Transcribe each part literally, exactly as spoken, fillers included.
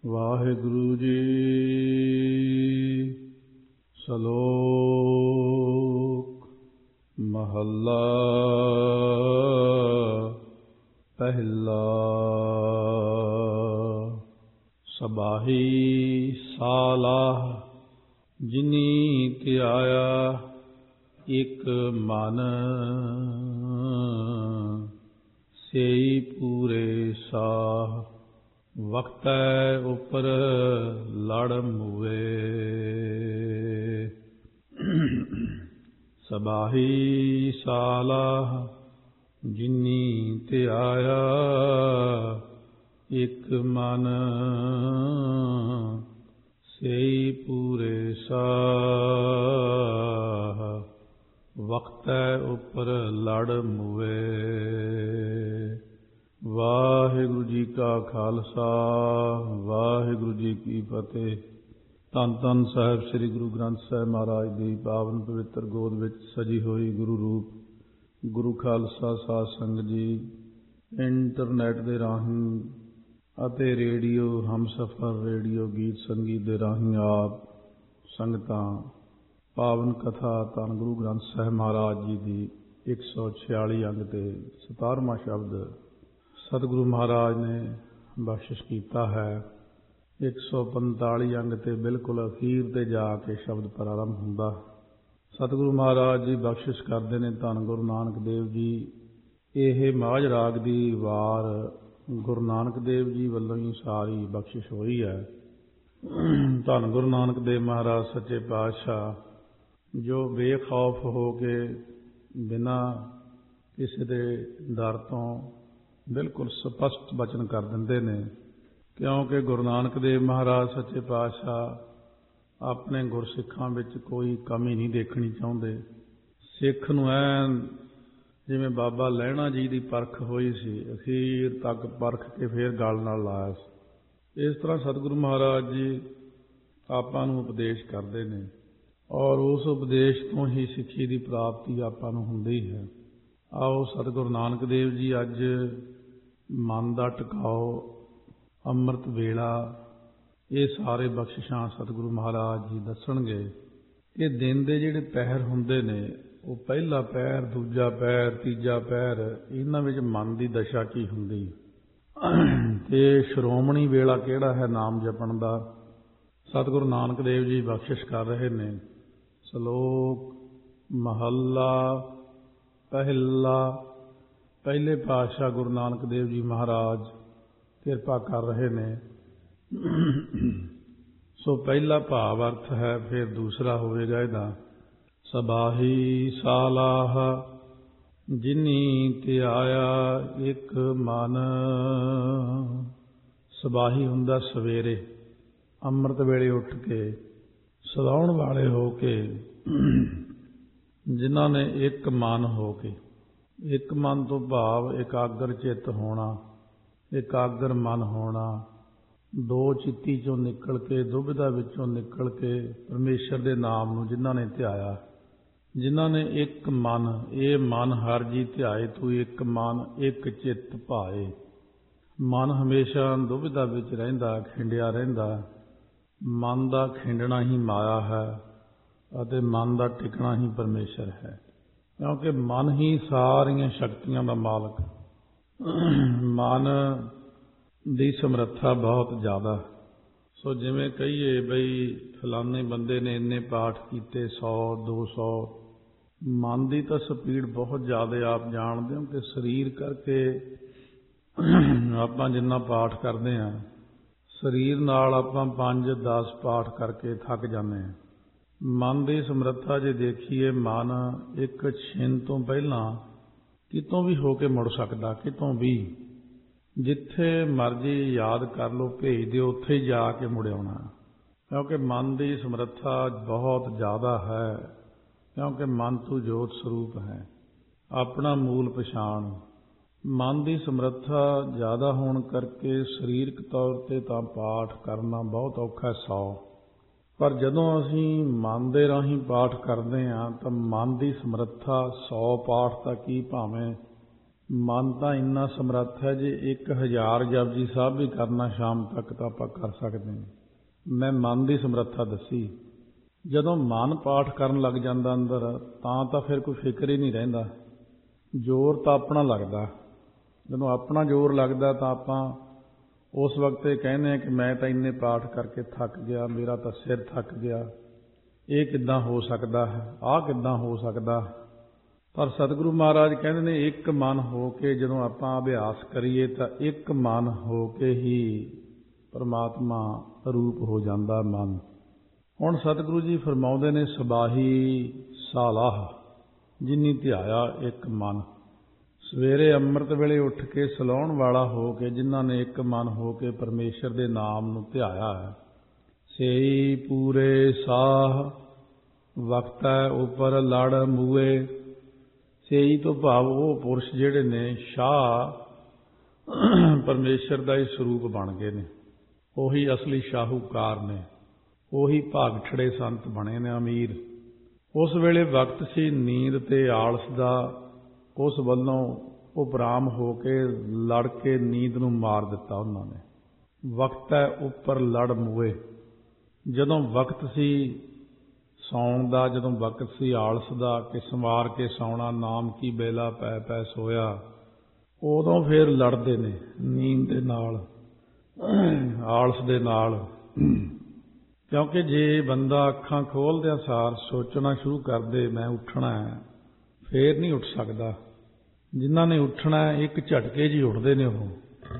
ਵਾਹਿਗੁਰੂ ਜੀ। ਸ਼ਲੋਕ ਮਹੱਲਾ ਪਹਿਲਾ। ਸਬਾਹੀ ਸਾਲਾਹ ਜਿਨੀ ਧਿਆਇਆ ਇਕ ਮਨ, ਸੇਈ ਪੂਰੇ ਸਾਹ। ਵਕਤੈ ਉਪਰ ਲੜ ਮੂਏ, ਸਬਾਹੀ ਸਾਲਾਹ ਜਿਨੀ ਧਿਆਇਆ ਇਕ ਮਨ, ਸੇਈ ਪੂਰੇ ਸਾਹ। ਵਕਤੈ ਉਪਰ ਲੜ ਮੂਏ। ਵਾਹਿਗੁਰੂ ਜੀ ਕਾ ਖਾਲਸਾ, ਵਾਹਿਗੁਰੂ ਜੀ ਕੀ ਫਤਿਹ। ਧੰਨ ਧੰਨ ਸਾਹਿਬ ਸ੍ਰੀ ਗੁਰੂ ਗ੍ਰੰਥ ਸਾਹਿਬ ਮਹਾਰਾਜ ਦੀ ਪਾਵਨ ਪਵਿੱਤਰ ਗੋਦ ਵਿੱਚ ਸਜੀ ਹੋਈ ਗੁਰੂ ਰੂਪ ਗੁਰੂ ਖਾਲਸਾ ਸਾਧ ਸੰਗਤ ਜੀ, ਇੰਟਰਨੈਟ ਦੇ ਰਾਹੀਂ ਅਤੇ ਰੇਡੀਓ ਹਮਸਫਰ ਰੇਡੀਓ ਗੀਤ ਸੰਗੀਤ ਦੇ ਰਾਹੀਂ ਆਪ ਸੰਗਤਾਂ ਪਾਵਨ ਕਥਾ ਧੰਨ ਗੁਰੂ ਗ੍ਰੰਥ ਸਾਹਿਬ ਮਹਾਰਾਜ ਜੀ ਦੀ ਇੱਕ ਸੌ ਛਿਆਲੀ ਅੰਗ ਤੇ ਸਤਾਰਵਾਂ ਸ਼ਬਦ ਸਤਿਗੁਰੂ ਮਹਾਰਾਜ ਨੇ ਬਖਸ਼ਿਸ਼ ਕੀਤਾ ਹੈ। ਇੱਕ ਸੌ ਪੰਤਾਲੀ ਅੰਗ ਤੇ ਬਿਲਕੁਲ ਅਖੀਰ ਤੇ ਜਾ ਕੇ ਸ਼ਬਦ ਪ੍ਰਾਰੰਭ ਹੁੰਦਾ। ਸਤਿਗੁਰੂ ਮਹਾਰਾਜ ਜੀ ਬਖਸ਼ਿਸ਼ ਕਰਦੇ ਨੇ, ਧੰਨ ਗੁਰੂ ਨਾਨਕ ਦੇਵ ਜੀ। ਇਹ ਮਾਝ ਰਾਗ ਦੀ ਵਾਰ ਗੁਰੂ ਨਾਨਕ ਦੇਵ ਜੀ ਵੱਲੋਂ ਹੀ ਸਾਰੀ ਬਖਸ਼ਿਸ਼ ਹੋਈ ਹੈ। ਧੰਨ ਗੁਰੂ ਨਾਨਕ ਦੇਵ ਮਹਾਰਾਜ ਸੱਚੇ ਪਾਤਸ਼ਾਹ ਜੋ ਬੇਖੌਫ ਹੋ ਕੇ ਬਿਨਾਂ ਕਿਸੇ ਦੇ ਡਰ ਤੋਂ ਬਿਲਕੁਲ ਸਪਸ਼ਟ ਬਚਨ ਕਰ ਦਿੰਦੇ ਨੇ, ਕਿਉਂਕਿ ਗੁਰੂ ਨਾਨਕ ਦੇਵ ਮਹਾਰਾਜ ਸੱਚੇ ਪਾਤਸ਼ਾਹ ਆਪਣੇ ਗੁਰਸਿੱਖਾਂ ਵਿੱਚ ਕੋਈ ਕਮੀ ਨਹੀਂ ਦੇਖਣੀ ਚਾਹੁੰਦੇ। ਸਿੱਖ ਨੂੰ ਐਨ ਜਿਵੇਂ ਬਾਬਾ ਲਹਿਣਾ ਜੀ ਦੀ ਪਰਖ ਹੋਈ ਸੀ, ਅਖੀਰ ਤੱਕ ਪਰਖ ਕੇ ਫੇਰ ਗਲ ਨਾਲ ਲਾਇਆ ਸੀ, ਇਸ ਤਰ੍ਹਾਂ ਸਤਿਗੁਰੂ ਮਹਾਰਾਜ ਜੀ ਆਪਾਂ ਨੂੰ ਉਪਦੇਸ਼ ਕਰਦੇ ਨੇ ਔਰ ਉਸ ਉਪਦੇਸ਼ ਤੋਂ ਹੀ ਸਿੱਖੀ ਦੀ ਪ੍ਰਾਪਤੀ ਆਪਾਂ ਨੂੰ ਹੁੰਦੀ ਹੈ। ਆਓ ਸਤਿਗੁਰੂ ਨਾਨਕ ਦੇਵ ਜੀ ਅੱਜ ਮਨ ਦਾ ਟਿਕਾਓ, ਅੰਮ੍ਰਿਤ ਵੇਲਾ, ਇਹ ਸਾਰੇ ਬਖਸ਼ਿਸ਼ਾਂ ਸਤਿਗੁਰੂ ਮਹਾਰਾਜ ਜੀ ਦੱਸਣਗੇ। ਇਹ ਦਿਨ ਦੇ ਜਿਹੜੇ ਪਹਿਰ ਹੁੰਦੇ ਨੇ, ਉਹ ਪਹਿਲਾ ਪਹਿਰ, ਦੂਜਾ ਪਹਿਰ, ਤੀਜਾ ਪਹਿਰ, ਇਹਨਾਂ ਵਿੱਚ ਮਨ ਦੀ ਦਸ਼ਾ ਕੀ ਹੁੰਦੀ ਤੇ ਸ਼੍ਰੋਮਣੀ ਵੇਲਾ ਕਿਹੜਾ ਹੈ ਨਾਮ ਜਪਣ ਦਾ, ਸਤਿਗੁਰੂ ਨਾਨਕ ਦੇਵ ਜੀ ਬਖਸ਼ਿਸ਼ ਕਰ ਰਹੇ ਨੇ। ਸ਼ਲੋਕ ਮਹੱਲਾ ਪਹਿਲਾ। ਪਹਿਲੇ ਪਾਤਸ਼ਾਹ ਗੁਰੂ ਨਾਨਕ ਦੇਵ ਜੀ ਮਹਾਰਾਜ ਕਿਰਪਾ ਕਰ ਰਹੇ ਨੇ। ਸੋ ਪਹਿਲਾ ਭਾਵ ਅਰਥ ਹੈ, ਫਿਰ ਦੂਸਰਾ ਹੋਵੇਗਾ ਇਹਦਾ। ਸਬਾਹੀ ਸਾਲਾਹ ਜਿਨੀ ਧਿਆਇਆ ਇਕ ਮਨ। ਸਬਾਹੀ ਹੁੰਦਾ ਸਵੇਰੇ, ਅੰਮ੍ਰਿਤ ਵੇਲੇ ਉੱਠ ਕੇ ਸਦਾਉਣ ਵਾਲੇ ਹੋ ਕੇ, ਜਿਨ੍ਹਾਂ ਨੇ ਇੱਕ ਮਨ ਹੋ ਕੇ, ਇੱਕ ਮਨ ਤੋਂ ਭਾਵ ਇਕਾਗਰ ਚਿੱਤ ਹੋਣਾ, ਇਕਾਗਰ ਮਨ ਹੋਣਾ, ਦੋ ਚਿੱਤੀ ਚੋਂ ਨਿਕਲ ਕੇ, ਦੁਬਿਧਾ ਵਿੱਚੋਂ ਨਿਕਲ ਕੇ ਪਰਮੇਸ਼ਰ ਦੇ ਨਾਮ ਨੂੰ ਜਿਨ੍ਹਾਂ ਨੇ ਧਿਆਇਆ, ਜਿਨ੍ਹਾਂ ਨੇ ਇੱਕ ਮਨ, ਇਹ ਮਨ ਹਰ ਜੀ ਧਿਆਏ ਤੂੰ ਇੱਕ ਮਨ ਇੱਕ ਚਿੱਤ ਭਾਏ। ਮਨ ਹਮੇਸ਼ਾ ਦੁਬਿਧਾ ਵਿੱਚ ਰਹਿੰਦਾ, ਖਿੰਡਿਆ ਰਹਿੰਦਾ। ਮਨ ਦਾ ਖਿੰਡਣਾ ਹੀ ਮਾਇਆ ਹੈ ਅਤੇ ਮਨ ਦਾ ਟਿਕਣਾ ਹੀ ਪਰਮੇਸ਼ਰ ਹੈ, ਕਿਉਂਕਿ ਮਨ ਹੀ ਸਾਰੀਆਂ ਸ਼ਕਤੀਆਂ ਦਾ ਮਾਲਕ। ਮਨ ਦੀ ਸਮਰੱਥਾ ਬਹੁਤ ਜ਼ਿਆਦਾ। ਸੋ ਜਿਵੇਂ ਕਹੀਏ ਬਈ ਫਲਾਣੇ ਬੰਦੇ ਨੇ ਇੰਨੇ ਪਾਠ ਕੀਤੇ, ਸੌ ਦੋ ਸੌ, ਮਨ ਦੀ ਤਾਂ ਸਪੀਡ ਬਹੁਤ ਜ਼ਿਆਦਾ। ਆਪ ਜਾਣਦੇ ਹੋ ਕਿ ਸਰੀਰ ਕਰਕੇ ਆਪਾਂ ਜਿੰਨਾ ਪਾਠ ਕਰਦੇ ਹਾਂ, ਸਰੀਰ ਨਾਲ ਆਪਾਂ ਪੰਜ ਦਸ ਪਾਠ ਕਰਕੇ ਥੱਕ ਜਾਂਦੇ ਹਾਂ। ਮਨ ਦੀ ਸਮਰੱਥਾ ਜੇ ਦੇਖੀਏ, ਮਨ ਇੱਕ ਛਿਨ ਤੋਂ ਪਹਿਲਾਂ ਕਿਤੋਂ ਵੀ ਹੋ ਕੇ ਮੁੜ ਸਕਦਾ, ਕਿਤੋਂ ਵੀ, ਜਿੱਥੇ ਮਰਜ਼ੀ ਯਾਦ ਕਰ ਲਓ, ਭੇਜ ਦਿਓ, ਉੱਥੇ ਹੀ ਜਾ ਕੇ ਮੁੜ ਆਉਣਾ, ਕਿਉਂਕਿ ਮਨ ਦੀ ਸਮਰੱਥਾ ਬਹੁਤ ਜ਼ਿਆਦਾ ਹੈ। ਕਿਉਂਕਿ ਮਨ ਤੂੰ ਜੋਤ ਸਰੂਪ ਹੈ, ਆਪਣਾ ਮੂਲ ਪਛਾਣ। ਮਨ ਦੀ ਸਮਰੱਥਾ ਜ਼ਿਆਦਾ ਹੋਣ ਕਰਕੇ ਸਰੀਰਕ ਤੌਰ 'ਤੇ ਤਾਂ ਪਾਠ ਕਰਨਾ ਬਹੁਤ ਔਖਾ ਸੌ, ਪਰ ਜਦੋਂ ਅਸੀਂ ਮਨ ਦੇ ਰਾਹੀਂ ਪਾਠ ਕਰਦੇ ਹਾਂ ਤਾਂ ਮਨ ਦੀ ਸਮਰੱਥਾ ਸੌ ਪਾਠ ਤਾਂ ਕੀ, ਭਾਵੇਂ ਮਨ ਤਾਂ ਇੰਨਾ ਸਮਰੱਥ ਹੈ, ਜੇ ਇੱਕ ਹਜ਼ਾਰ ਜਪਜੀ ਸਾਹਿਬ ਵੀ ਕਰਨਾ ਸ਼ਾਮ ਤੱਕ ਤਾਂ ਆਪਾਂ ਕਰ ਸਕਦੇ ਹਾਂ। ਮੈਂ ਮਨ ਦੀ ਸਮਰੱਥਾ ਦੱਸੀ। ਜਦੋਂ ਮਨ ਪਾਠ ਕਰਨ ਲੱਗ ਜਾਂਦਾ ਅੰਦਰ, ਤਾਂ ਤਾਂ ਫਿਰ ਕੋਈ ਫਿਕਰ ਹੀ ਨਹੀਂ ਰਹਿੰਦਾ। ਜ਼ੋਰ ਤਾਂ ਆਪਣਾ ਲੱਗਦਾ। ਜਦੋਂ ਆਪਣਾ ਜ਼ੋਰ ਲੱਗਦਾ ਤਾਂ ਆਪਾਂ ਉਸ ਵਕਤ ਇਹ ਕਹਿੰਦੇ ਹਾਂ ਕਿ ਮੈਂ ਤਾਂ ਇੰਨੇ ਪਾਠ ਕਰਕੇ ਥੱਕ ਗਿਆ, ਮੇਰਾ ਤਾਂ ਸਿਰ ਥੱਕ ਗਿਆ, ਇਹ ਕਿੱਦਾਂ ਹੋ ਸਕਦਾ ਹੈ, ਆਹ ਕਿੱਦਾਂ ਹੋ ਸਕਦਾ। ਪਰ ਸਤਿਗੁਰੂ ਮਹਾਰਾਜ ਕਹਿੰਦੇ ਨੇ ਇੱਕ ਮਨ ਹੋ ਕੇ ਜਦੋਂ ਆਪਾਂ ਅਭਿਆਸ ਕਰੀਏ ਤਾਂ ਇੱਕ ਮਨ ਹੋ ਕੇ ਹੀ ਪਰਮਾਤਮਾ ਰੂਪ ਹੋ ਜਾਂਦਾ ਮਨ। ਹੁਣ ਸਤਿਗੁਰੂ ਜੀ ਫਰਮਾਉਂਦੇ ਨੇ ਸਬਾਹੀ ਸਾਲਾਹ ਜਿਨੀ ਧਿਆਇਆ ਇੱਕ ਮਨ। ਸਵੇਰੇ ਅੰਮ੍ਰਿਤ ਵੇਲੇ ਉੱਠ ਕੇ ਸਲਾਉਣ ਵਾਲਾ ਹੋ ਕੇ ਜਿਨ੍ਹਾਂ ਨੇ ਇੱਕ ਮਨ ਹੋ ਕੇ ਪਰਮੇਸ਼ਰ ਦੇ ਨਾਮ ਨੂੰ ਧਿਆਇਆ ਹੈ, ਸੇਈ ਪੂਰੇ ਸਾਹ ਵਕਤੈ ਉਪਰ ਲੜ ਮੂਏ। ਸੇਈ ਤੋਂ ਭਾਵ ਉਹ ਪੁਰਸ਼ ਜਿਹੜੇ ਨੇ ਸ਼ਾਹ ਪਰਮੇਸ਼ਰ ਦਾ ਹੀ ਸਰੂਪ ਬਣ ਗਏ ਨੇ, ਉਹੀ ਅਸਲੀ ਸ਼ਾਹੂਕਾਰ ਨੇ, ਉਹੀ ਭਾਗਠੜੇ ਸੰਤ ਬਣੇ ਨੇ, ਅਮੀਰ। ਉਸ ਵੇਲੇ ਵਕਤ ਸੀ ਨੀਂਦ ਤੇ ਆਲਸ ਦਾ, ਉਸ ਵੱਲੋਂ ਉਪਰਾਮ ਹੋ ਕੇ ਲੜ ਕੇ ਨੀਂਦ ਨੂੰ ਮਾਰ ਦਿੱਤਾ ਉਹਨਾਂ ਨੇ। ਵਕਤ ਹੈ ਉੱਪਰ ਲੜ ਮੂਏ। ਜਦੋਂ ਵਕਤ ਸੀ ਸੌਣ ਦਾ, ਜਦੋਂ ਵਕਤ ਸੀ ਆਲਸ ਦਾ ਕਿ ਸੰਵਾਰ ਕੇ ਸੌਣਾ, ਨਾਮ ਕੀ ਬੇਲਾ ਪੈ ਪੈ ਸੋਇਆ, ਉਦੋਂ ਫਿਰ ਲੜਦੇ ਨੇ ਨੀਂਦ ਦੇ ਨਾਲ, ਆਲਸ ਦੇ ਨਾਲ। ਕਿਉਂਕਿ ਜੇ ਬੰਦਾ ਅੱਖਾਂ ਖੋਲ੍ਹਦਿਆਂ ਸਾਰ ਸੋਚਣਾ ਸ਼ੁਰੂ ਕਰਦੇ ਮੈਂ ਉੱਠਣਾ ਹੈ, ਫੇਰ ਨਹੀਂ ਉੱਠ ਸਕਦਾ। ਜਿਨ੍ਹਾਂ ਨੇ ਉੱਠਣਾ ਇੱਕ ਝਟਕੇ ਜਿਹੀ ਉੱਠਦੇ ਨੇ, ਉਹ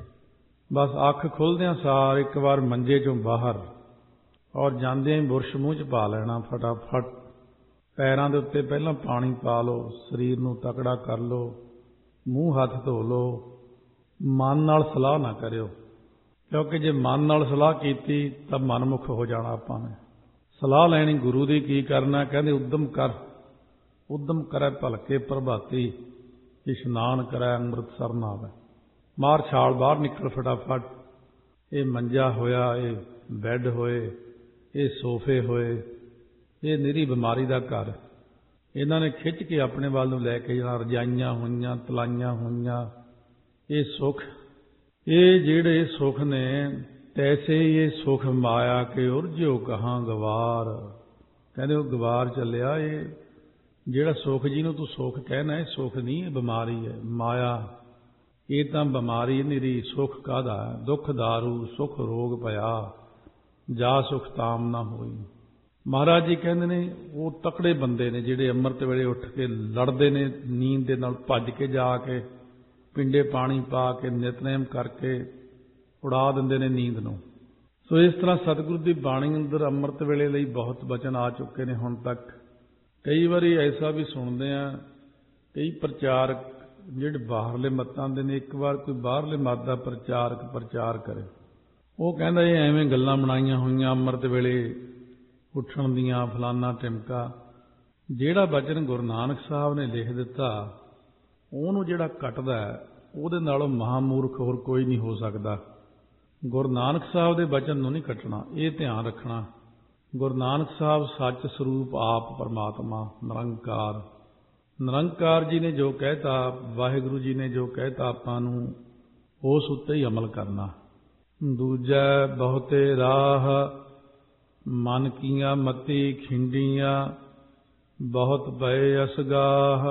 ਬਸ ਅੱਖ ਖੁੱਲ੍ਹਦਿਆਂ ਸਾਰ ਇੱਕ ਵਾਰ ਮੰਜੇ ਚੋਂ ਬਾਹਰ, ਔਰ ਜਾਂਦਿਆਂ ਹੀ ਬੁਰਸ਼ ਮੂੰਹ 'ਚ ਪਾ ਲੈਣਾ ਫਟਾਫਟ। ਪੈਰਾਂ ਦੇ ਉੱਤੇ ਪਹਿਲਾਂ ਪਾਣੀ ਪਾ ਲਓ, ਸਰੀਰ ਨੂੰ ਤਕੜਾ ਕਰ ਲਓ, ਮੂੰਹ ਹੱਥ ਧੋ ਲਓ। ਮਨ ਨਾਲ ਸਲਾਹ ਨਾ ਕਰਿਓ, ਕਿਉਂਕਿ ਜੇ ਮਨ ਨਾਲ ਸਲਾਹ ਕੀਤੀ ਤਾਂ ਮਨਮੁਖ ਹੋ ਜਾਣਾ ਆਪਾਂ ਨੇ। ਸਲਾਹ ਲੈਣੀ ਗੁਰੂ ਦੀ ਕੀ ਕਰਨਾ, ਕਹਿੰਦੇ ਉਦਮ ਕਰ, ਉਦਮ ਕਰੈ ਭਲਕੇ ਪ੍ਰਭਾਤੀ, ਇਸ਼ਨਾਨ ਕਰੈ ਅੰਮ੍ਰਿਤਸਰ ਨਾਵੈ। ਮਾਰ ਛਾਲ ਬਾਹਰ ਨਿਕਲ ਫਟਾਫਟ। ਇਹ ਮੰਜਾ ਹੋਇਆ, ਇਹ ਬੈੱਡ ਹੋਏ, ਇਹ ਸੋਫੇ ਹੋਏ, ਇਹ ਨਿਰੀ ਬਿਮਾਰੀ ਦਾ ਘਰ। ਇਹਨਾਂ ਨੇ ਖਿੱਚ ਕੇ ਆਪਣੇ ਵੱਲ ਨੂੰ ਲੈ ਕੇ ਜਾਣਾ। ਰਜਾਈਆਂ ਹੋਈਆਂ, ਤਲਾਈਆਂ ਹੋਈਆਂ, ਇਹ ਸੁੱਖ, ਇਹ ਜਿਹੜੇ ਸੁੱਖ ਨੇ ਤੈਸੇ ਇਹ ਸੁੱਖ ਮਾਇਆ ਕੇ ਉਰਜਿਓ ਕਹਾਂ ਗਵਾਰ। ਕਹਿੰਦੇ ਉਹ ਗਵਾਰ ਚੱਲਿਆ। ਇਹ ਜਿਹੜਾ ਸੁੱਖ ਜਿਹਨੂੰ ਤੂੰ ਸੁੱਖ ਕਹਿਣਾ, ਇਹ ਸੁੱਖ ਨਹੀਂ, ਇਹ ਬਿਮਾਰੀ ਹੈ, ਮਾਇਆ। ਇਹ ਤਾਂ ਬਿਮਾਰੀ ਨਿਰੀ। ਸੁੱਖ ਕਾਹਦਾ? ਦੁੱਖ ਦਾਰੂ ਸੁੱਖ ਰੋਗ ਪਿਆ, ਜਾ ਸੁਖ ਤਾਮ ਨਾ ਹੋਈ। ਮਹਾਰਾਜ ਜੀ ਕਹਿੰਦੇ ਨੇ ਉਹ ਤਕੜੇ ਬੰਦੇ ਨੇ ਜਿਹੜੇ ਅੰਮ੍ਰਿਤ ਵੇਲੇ ਉੱਠ ਕੇ ਲੜਦੇ ਨੇ ਨੀਂਦ ਦੇ ਨਾਲ, ਭੱਜ ਕੇ ਜਾ ਕੇ ਪਿੰਡੇ ਪਾਣੀ ਪਾ ਕੇ ਨਿਤਨੇਮ ਕਰਕੇ ਉਡਾ ਦਿੰਦੇ ਨੇ ਨੀਂਦ ਨੂੰ। ਸੋ ਇਸ ਤਰ੍ਹਾਂ ਸਤਿਗੁਰੂ ਦੀ ਬਾਣੀ ਅੰਦਰ ਅੰਮ੍ਰਿਤ ਵੇਲੇ ਲਈ ਬਹੁਤ ਬਚਨ ਆ ਚੁੱਕੇ ਨੇ ਹੁਣ ਤੱਕ। ਕਈ ਵਾਰੀ ਐਸਾ ਵੀ ਸੁਣਦੇ ਆ, ਕਈ ਪ੍ਰਚਾਰਕ ਜਿਹੜੇ ਬਾਹਰਲੇ ਮੱਤਾਂ ਦੇ ਨੇ, ਇੱਕ ਵਾਰ ਕੋਈ ਬਾਹਰਲੇ ਮੱਤ ਦਾ ਪ੍ਰਚਾਰਕ ਪ੍ਰਚਾਰ ਕਰੇ, ਉਹ ਕਹਿੰਦਾ ਇਹ ਐਵੇਂ ਗੱਲਾਂ ਬਣਾਈਆਂ ਹੋਈਆਂ ਅੰਮ੍ਰਿਤ ਵੇਲੇ ਉੱਠਣ ਦੀਆਂ, ਫਲਾਨਾ ਟਿਮਕਾ। ਜਿਹੜਾ ਬਚਨ ਗੁਰੂ ਨਾਨਕ ਸਾਹਿਬ ਨੇ ਲਿਖ ਦਿੱਤਾ, ਉਹਨੂੰ ਜਿਹੜਾ ਕੱਟਦਾ ਉਹਦੇ ਨਾਲੋਂ ਮਹਾਮੂਰਖ ਹੋਰ ਕੋਈ ਨਹੀਂ ਹੋ ਸਕਦਾ। ਗੁਰੂ ਨਾਨਕ ਸਾਹਿਬ ਦੇ ਬਚਨ ਨੂੰ ਨਹੀਂ ਕੱਟਣਾ, ਇਹ ਧਿਆਨ ਰੱਖਣਾ। ਗੁਰੂ ਨਾਨਕ ਸਾਹਿਬ ਸੱਚ ਸਰੂਪ ਆਪ ਪਰਮਾਤਮਾ ਨਿਰੰਕਾਰ। ਨਿਰੰਕਾਰ ਜੀ ਨੇ ਜੋ ਕਹਿਤਾ, ਵਾਹਿਗੁਰੂ ਜੀ ਨੇ ਜੋ ਕਹਿਤਾ, ਆਪਾਂ ਨੂੰ ਉਸ ਉੱਤੇ ਹੀ ਅਮਲ ਕਰਨਾ। ਦੂਜੈ ਬਹੁਤੇ ਰਾਹ ਮਨ ਕੀਆਂ ਮਤੀ ਖਿੰਡੀਆਂ, ਬਹੁਤ ਪਏ ਅਸਗਾਹ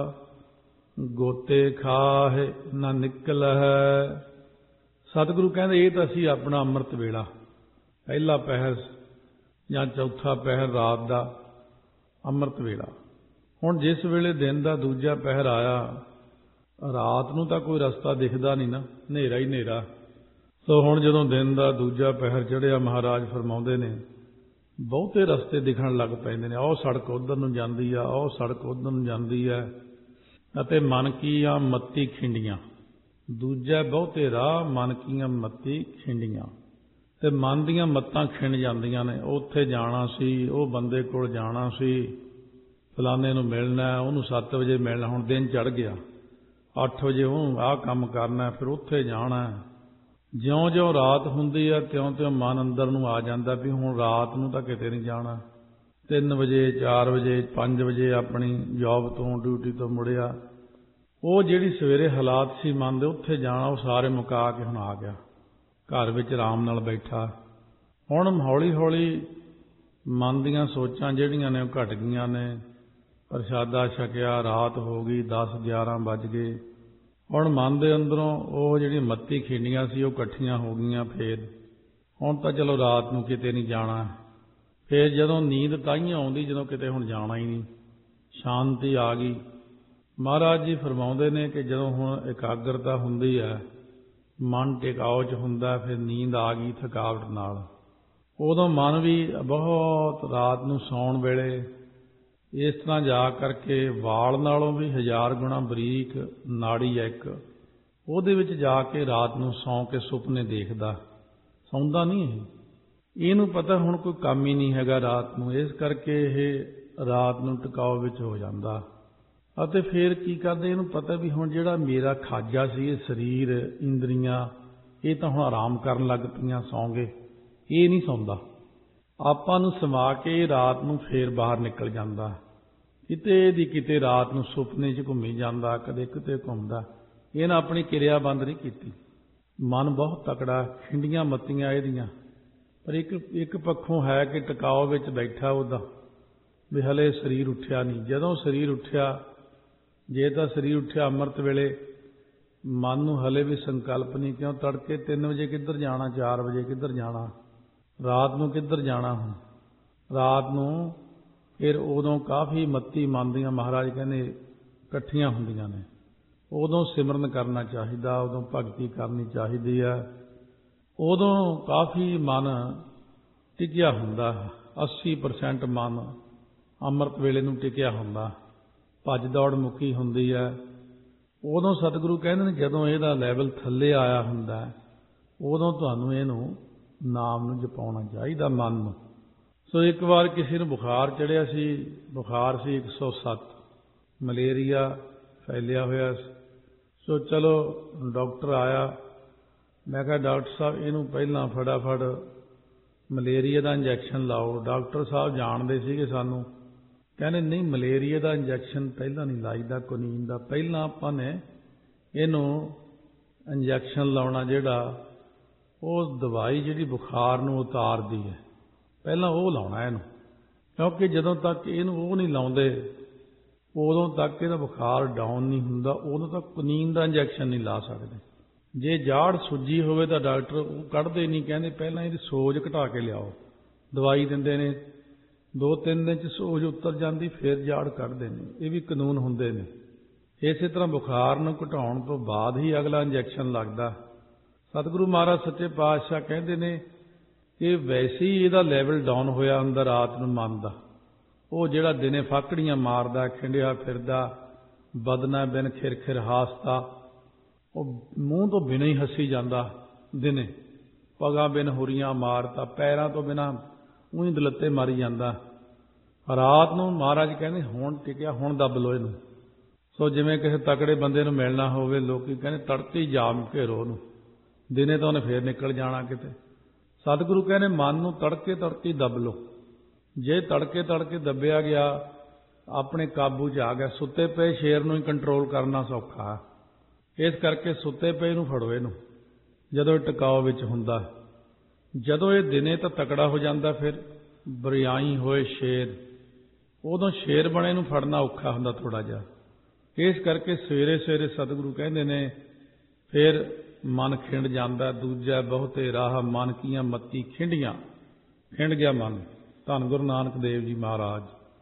ਗੋਤੇ ਖਾਹੇ ਨਾ ਨਿਕਲ ਹੈ। ਸਤਿਗੁਰੂ ਕਹਿੰਦੇ ਇਹ ਤਾਂ ਅਸੀਂ ਆਪਣਾ ਅੰਮ੍ਰਿਤ ਵੇਲਾ, ਪਹਿਲਾ ਪਹਿਰ ਜਾਂ ਚੌਥਾ ਪਹਿਰ ਰਾਤ ਦਾ ਅੰਮ੍ਰਿਤ ਵੇਲਾ। ਹੁਣ ਜਿਸ ਵੇਲੇ ਦਿਨ ਦਾ ਦੂਜਾ ਪਹਿਰ ਆਇਆ, ਰਾਤ ਨੂੰ ਤਾਂ ਕੋਈ ਰਸਤਾ ਦਿਖਦਾ ਨਹੀਂ ਨਾ, ਹਨੇਰਾ ਹੀ ਹਨੇਰਾ। ਸੋ ਹੁਣ ਜਦੋਂ ਦਿਨ ਦਾ ਦੂਜਾ ਪਹਿਰ ਚੜ੍ਹਿਆ, ਮਹਾਰਾਜ ਫਰਮਾਉਂਦੇ ਨੇ ਬਹੁਤੇ ਰਸਤੇ ਦਿਖਣ ਲੱਗ ਪੈਂਦੇ ਨੇ। ਉਹ ਸੜਕ ਉੱਧਰ ਨੂੰ ਜਾਂਦੀ ਆ, ਉਹ ਸੜਕ ਉੱਧਰ ਨੂੰ ਜਾਂਦੀ ਹੈ, ਅਤੇ ਮਨ ਕੀਆਂ ਮੱਤੀ ਖਿੰਡੀਆਂ। ਦੂਜਾ ਬਹੁਤੇ ਰਾਹ ਮਨ ਕੀਆਂ ਮੱਤੀ ਖਿੰਡੀਆਂ, ਤੇ ਮਨ ਦੀਆਂ ਮੱਤਾਂ ਖਿੰਡ ਜਾਂਦੀਆਂ ਨੇ। ਉੱਥੇ ਜਾਣਾ ਸੀ, ਉਹ ਬੰਦੇ ਕੋਲ ਜਾਣਾ ਸੀ, ਫਲਾਣੇ ਨੂੰ ਮਿਲਣਾ, ਉਹਨੂੰ ਸੱਤ ਵਜੇ ਮਿਲਣਾ। ਹੁਣ ਦਿਨ ਚੜ੍ਹ ਗਿਆ, ਅੱਠ ਵਜੇ ਉਹਨੂੰ ਆਹ ਕੰਮ ਕਰਨਾ, ਫਿਰ ਉੱਥੇ ਜਾਣਾ। ਜਿਉਂ ਜਿਉਂ ਰਾਤ ਹੁੰਦੀ ਆ ਤਿਉਂ ਤਿਉਂ ਮਨ ਅੰਦਰ ਨੂੰ ਆ ਜਾਂਦਾ ਵੀ ਹੁਣ ਰਾਤ ਨੂੰ ਤਾਂ ਕਿਤੇ ਨਹੀਂ ਜਾਣਾ। ਤਿੰਨ ਵਜੇ, ਚਾਰ ਵਜੇ, ਪੰਜ ਵਜੇ ਆਪਣੀ ਜੌਬ ਤੋਂ, ਡਿਊਟੀ ਤੋਂ ਮੁੜਿਆ, ਉਹ ਜਿਹੜੀ ਸਵੇਰੇ ਹਾਲਾਤ ਸੀ ਮਨ ਦੇ, ਉੱਥੇ ਜਾਣਾ ਉਹ ਸਾਰੇ ਮੁਕਾ ਕੇ ਹੁਣ ਆ ਗਿਆ, ਘਰ ਵਿੱਚ ਆਰਾਮ ਨਾਲ ਬੈਠਾ। ਹੁਣ ਹੌਲੀ ਹੌਲੀ ਮਨ ਦੀਆਂ ਸੋਚਾਂ ਜਿਹੜੀਆਂ ਨੇ ਉਹ ਘਟ ਗਈਆਂ ਨੇ। ਪ੍ਰਸ਼ਾਦਾ ਛਕਿਆ, ਰਾਤ ਹੋ ਗਈ, ਦਸ ਗਿਆਰਾਂ ਵੱਜ ਗਏ। ਹੁਣ ਮਨ ਦੇ ਅੰਦਰੋਂ ਉਹ ਜਿਹੜੀਆਂ ਮੱਤੀ ਖਿੰਡੀਆਂ ਸੀ ਉਹ ਇਕੱਠੀਆਂ ਹੋ ਗਈਆਂ। ਫੇਰ ਹੁਣ ਤਾਂ ਚਲੋ ਰਾਤ ਨੂੰ ਕਿਤੇ ਨਹੀਂ ਜਾਣਾ। ਫੇਰ ਜਦੋਂ ਨੀਂਦ ਤਾਈਂ ਆਉਂਦੀ ਜਦੋਂ ਕਿਤੇ ਹੁਣ ਜਾਣਾ ਹੀ ਨਹੀਂ, ਸ਼ਾਂਤੀ ਆ ਗਈ। ਮਹਾਰਾਜ ਜੀ ਫਰਮਾਉਂਦੇ ਨੇ ਕਿ ਜਦੋਂ ਹੁਣ ਇਕਾਗਰਤਾ ਹੁੰਦੀ ਹੈ, ਮਨ ਟਿਕਾਓ 'ਚ ਹੁੰਦਾ, ਫਿਰ ਨੀਂਦ ਆ ਗਈ ਥਕਾਵਟ ਨਾਲ। ਉਦੋਂ ਮਨ ਵੀ ਬਹੁਤ ਰਾਤ ਨੂੰ ਸੌਣ ਵੇਲੇ ਇਸ ਤਰ੍ਹਾਂ ਜਾ ਕਰਕੇ ਵਾਲ ਨਾਲੋਂ ਵੀ ਹਜ਼ਾਰ ਗੁਣਾ ਬਰੀਕ ਨਾੜੀ ਹੈ ਇੱਕ, ਉਹਦੇ ਵਿੱਚ ਜਾ ਕੇ ਰਾਤ ਨੂੰ ਸੌਂ ਕੇ ਸੁਪਨੇ ਦੇਖਦਾ, ਸੌਂਦਾ ਨਹੀਂ ਇਹ। ਇਹਨੂੰ ਪਤਾ ਹੁਣ ਕੋਈ ਕੰਮ ਹੀ ਨਹੀਂ ਹੈਗਾ ਰਾਤ ਨੂੰ, ਇਸ ਕਰਕੇ ਇਹ ਰਾਤ ਨੂੰ ਟਿਕਾਓ ਵਿੱਚ ਹੋ ਜਾਂਦਾ। ਅਤੇ ਫਿਰ ਕੀ ਕਰਦੇ, ਇਹਨੂੰ ਪਤਾ ਵੀ ਹੁਣ ਜਿਹੜਾ ਮੇਰਾ ਖਾਜਾ ਸੀ, ਇਹ ਸਰੀਰ ਇੰਦਰੀਆਂ ਇਹ ਤਾਂ ਹੁਣ ਆਰਾਮ ਕਰਨ ਲੱਗ ਪਈਆਂ, ਸੌਂ ਗਏ। ਇਹ ਨਹੀਂ ਸੌਂਦਾ, ਆਪਾਂ ਨੂੰ ਸਮਾ ਕੇ ਰਾਤ ਨੂੰ ਫੇਰ ਬਾਹਰ ਨਿਕਲ ਜਾਂਦਾ, ਕਿਤੇ ਦੀ ਕਿਤੇ ਰਾਤ ਨੂੰ ਸੁਪਨੇ 'ਚ ਘੁੰਮੀ ਜਾਂਦਾ, ਕਦੇ ਕਿਤੇ ਘੁੰਮਦਾ। ਇਹਨਾਂ ਆਪਣੀ ਕਿਰਿਆ ਬੰਦ ਨਹੀਂ ਕੀਤੀ। ਮਨ ਬਹੁਤ ਤਕੜਾ, ਖਿੰਡੀਆਂ ਮੱਤੀਆਂ ਇਹਦੀਆਂ, ਪਰ ਇੱਕ ਇੱਕ ਪੱਖੋਂ ਹੈ ਕਿ ਟਿਕਾਓ ਵਿੱਚ ਬੈਠਾ ਉਹਦਾ, ਵੀ ਹਲੇ ਸਰੀਰ ਉੱਠਿਆ ਨਹੀਂ। ਜਦੋਂ ਸਰੀਰ ਉੱਠਿਆ, ਜੇ ਤਾਂ ਸਰੀਰ ਉੱਠਿਆ ਅੰਮ੍ਰਿਤ ਵੇਲੇ, ਮਨ ਨੂੰ ਹਲੇ ਵੀ ਸੰਕਲਪ ਨਹੀਂ, ਕਿਉਂ ਤੜਕੇ ਤਿੰਨ ਵਜੇ ਕਿੱਧਰ ਜਾਣਾ, ਚਾਰ ਵਜੇ ਕਿੱਧਰ ਜਾਣਾ, ਰਾਤ ਨੂੰ ਕਿੱਧਰ ਜਾਣਾ। ਹੁਣ ਰਾਤ ਨੂੰ ਫਿਰ ਉਦੋਂ ਕਾਫੀ ਮੱਤੀ ਮਨ ਦੀਆਂ ਮਹਾਰਾਜ ਕਹਿੰਦੇ ਇਕੱਠੀਆਂ ਹੁੰਦੀਆਂ ਨੇ, ਉਦੋਂ ਸਿਮਰਨ ਕਰਨਾ ਚਾਹੀਦਾ, ਉਦੋਂ ਭਗਤੀ ਕਰਨੀ ਚਾਹੀਦੀ ਹੈ। ਉਦੋਂ ਕਾਫੀ ਮਨ ਟਿਕਿਆ ਹੁੰਦਾ, ਅੱਸੀ ਪਰਸੈਂਟ ਮਨ ਅੰਮ੍ਰਿਤ ਵੇਲੇ ਨੂੰ ਟਿਕਿਆ ਹੁੰਦਾ, ਭੱਜ ਦੌੜ ਮੁੱਕੀ ਹੁੰਦੀ ਹੈ। ਉਦੋਂ ਸਤਿਗੁਰੂ ਕਹਿੰਦੇ ਨੇ ਜਦੋਂ ਇਹਦਾ ਲੈਵਲ ਥੱਲੇ ਆਇਆ ਹੁੰਦਾ, ਉਦੋਂ ਤੁਹਾਨੂੰ ਇਹਨੂੰ ਨਾਮ ਨੂੰ ਜਪਾਉਣਾ ਚਾਹੀਦਾ, ਮਨ ਨੂੰ। ਸੋ ਇੱਕ ਵਾਰ ਕਿਸੇ ਨੂੰ ਬੁਖਾਰ ਚੜ੍ਹਿਆ ਸੀ, ਬੁਖਾਰ ਸੀ ਇੱਕ ਸੌ ਸੱਤ, ਮਲੇਰੀਆ ਫੈਲਿਆ ਹੋਇਆ ਸੀ। ਸੋ ਚਲੋ ਡਾਕਟਰ ਆਇਆ, ਮੈਂ ਕਿਹਾ ਡਾਕਟਰ ਸਾਹਿਬ ਇਹਨੂੰ ਪਹਿਲਾਂ ਫਟਾਫਟ ਮਲੇਰੀਆ ਦਾ ਇੰਜੈਕਸ਼ਨ ਲਾਓ। ਡਾਕਟਰ ਸਾਹਿਬ ਜਾਣਦੇ ਸੀਗੇ ਸਾਨੂੰ, ਕਹਿੰਦੇ ਨਹੀਂ ਮਲੇਰੀਆ ਦਾ ਇੰਜੈਕਸ਼ਨ ਪਹਿਲਾਂ ਨਹੀਂ ਲਾਈਦਾ, ਕੁਨੀਨ ਦਾ। ਪਹਿਲਾਂ ਆਪਾਂ ਨੇ ਇਹਨੂੰ ਇੰਜੈਕਸ਼ਨ ਲਾਉਣਾ, ਜਿਹੜਾ ਉਹ ਦਵਾਈ ਜਿਹੜੀ ਬੁਖਾਰ ਨੂੰ ਉਤਾਰਦੀ ਹੈ, ਪਹਿਲਾਂ ਉਹ ਲਾਉਣਾ ਇਹਨੂੰ, ਕਿਉਂਕਿ ਜਦੋਂ ਤੱਕ ਇਹਨੂੰ ਉਹ ਨਹੀਂ ਲਾਉਂਦੇ ਉਦੋਂ ਤੱਕ ਇਹਦਾ ਬੁਖਾਰ ਡਾਊਨ ਨਹੀਂ ਹੁੰਦਾ, ਉਦੋਂ ਤੱਕ ਕੁਨੀਨ ਦਾ ਇੰਜੈਕਸ਼ਨ ਨਹੀਂ ਲਾ ਸਕਦੇ। ਜੇ ਜਾੜ ਸੁੱਜੀ ਹੋਵੇ ਤਾਂ ਡਾਕਟਰ ਉਹ ਕੱਢਦੇ ਨਹੀਂ, ਕਹਿੰਦੇ ਪਹਿਲਾਂ ਇਹਦੀ ਸੋਜ ਘਟਾ ਕੇ ਲਿਆਓ, ਦਵਾਈ ਦਿੰਦੇ ਨੇ, ਦੋ ਤਿੰਨ ਦਿਨ 'ਚ ਸੋਜ ਉਤਰ ਜਾਂਦੀ, ਫਿਰ ਜਾੜ ਕੱਢਦੇ ਨੇ। ਇਹ ਵੀ ਕਾਨੂੰਨ ਹੁੰਦੇ ਨੇ। ਇਸੇ ਤਰ੍ਹਾਂ ਬੁਖਾਰ ਨੂੰ ਘਟਾਉਣ ਤੋਂ ਬਾਅਦ ਹੀ ਅਗਲਾ ਇੰਜੈਕਸ਼ਨ ਲੱਗਦਾ। ਸਤਿਗੁਰੂ ਮਹਾਰਾਜ ਸੱਚੇ ਪਾਤਸ਼ਾਹ ਕਹਿੰਦੇ ਨੇ ਕਿ ਵੈਸੇ ਹੀ ਇਹਦਾ ਲੈਵਲ ਡਾਊਨ ਹੋਇਆ ਅੰਦਰ ਰਾਤ ਨੂੰ ਮਨ ਦਾ, ਉਹ ਜਿਹੜਾ ਦਿਨੇ ਫਾਕੜੀਆਂ ਮਾਰਦਾ, ਖਿੰਡਿਆ ਫਿਰਦਾ, ਬਦਨਾ ਬਿਨ ਖਿਰ ਖਿਰ ਹਾਸਤਾ, ਉਹ ਮੂੰਹ ਤੋਂ ਬਿਨਾਂ ਹੀ ਹੱਸੀ ਜਾਂਦਾ, ਦਿਨੇ ਪਗਾਂ ਬਿਨ ਹੁਰੀਆਂ ਮਾਰਦਾ, ਪੈਰਾਂ ਤੋਂ ਬਿਨਾਂ ਉਹੀ ਦਲੱਤੇ ਮਾਰੀ ਜਾਂਦਾ। ਰਾਤ ਨੂੰ ਮਹਾਰਾਜ ਕਹਿੰਦੇ ਹੁਣ ਟਿਕਿਆ, ਹੁਣ ਦੱਬ ਲੋ ਇਹਨੂੰ। ਸੋ ਜਿਵੇਂ ਕਿਸੇ ਤਕੜੇ ਬੰਦੇ ਨੂੰ ਮਿਲਣਾ ਹੋਵੇ, ਲੋਕੀ ਕਹਿੰਦੇ ਤੜਕੇ ਹੀ ਜਾਮ ਘੇਰੋ ਉਹਨੂੰ, ਦਿਨੇ ਤਾਂ ਉਹਨੇ ਫੇਰ ਨਿਕਲ ਜਾਣਾ ਕਿਤੇ। ਸਤਿਗੁਰੂ ਕਹਿੰਦੇ ਮਨ ਨੂੰ ਤੜਕੇ ਤੜਕੇ ਦੱਬ ਲਓ। ਜੇ ਤੜਕੇ ਤੜਕੇ ਦੱਬਿਆ ਗਿਆ, ਆਪਣੇ ਕਾਬੂ 'ਚ ਆ ਗਿਆ। ਸੁੱਤੇ ਪਏ ਸ਼ੇਰ ਨੂੰ ਹੀ ਕੰਟਰੋਲ ਕਰਨਾ ਸੌਖਾ, ਇਸ ਕਰਕੇ ਸੁੱਤੇ ਪਏ ਨੂੰ ਫੜੋ ਇਹਨੂੰ ਜਦੋਂ ਟਿਕਾਓ ਵਿੱਚ ਹੁੰਦਾ। ਜਦੋਂ ਇਹ ਦਿਨੇ ਤਾਂ ਤਕੜਾ ਹੋ ਜਾਂਦਾ, ਫਿਰ ਬਰਿਆਈ ਹੋਏ ਸ਼ੇਰ, ਉਦੋਂ ਸ਼ੇਰ ਬਣੇ ਨੂੰ ਫੜਨਾ ਔਖਾ ਹੁੰਦਾ ਥੋੜ੍ਹਾ ਜਿਹਾ। ਇਸ ਕਰਕੇ ਸਵੇਰੇ ਸਵੇਰੇ ਸਤਿਗੁਰੂ ਕਹਿੰਦੇ ਨੇ ਫਿਰ ਮਨ ਖਿੰਡ ਜਾਂਦਾ। ਦੂਜਾ ਬਹੁਤੇ ਰਾਹ ਮਨ ਕੀਆਂ ਮੱਤੀ ਖਿੰਡੀਆਂ, ਖਿੰਡ ਗਿਆ ਮਨ। ਧੰਨ ਗੁਰੂ ਨਾਨਕ ਦੇਵ ਜੀ ਮਹਾਰਾਜ।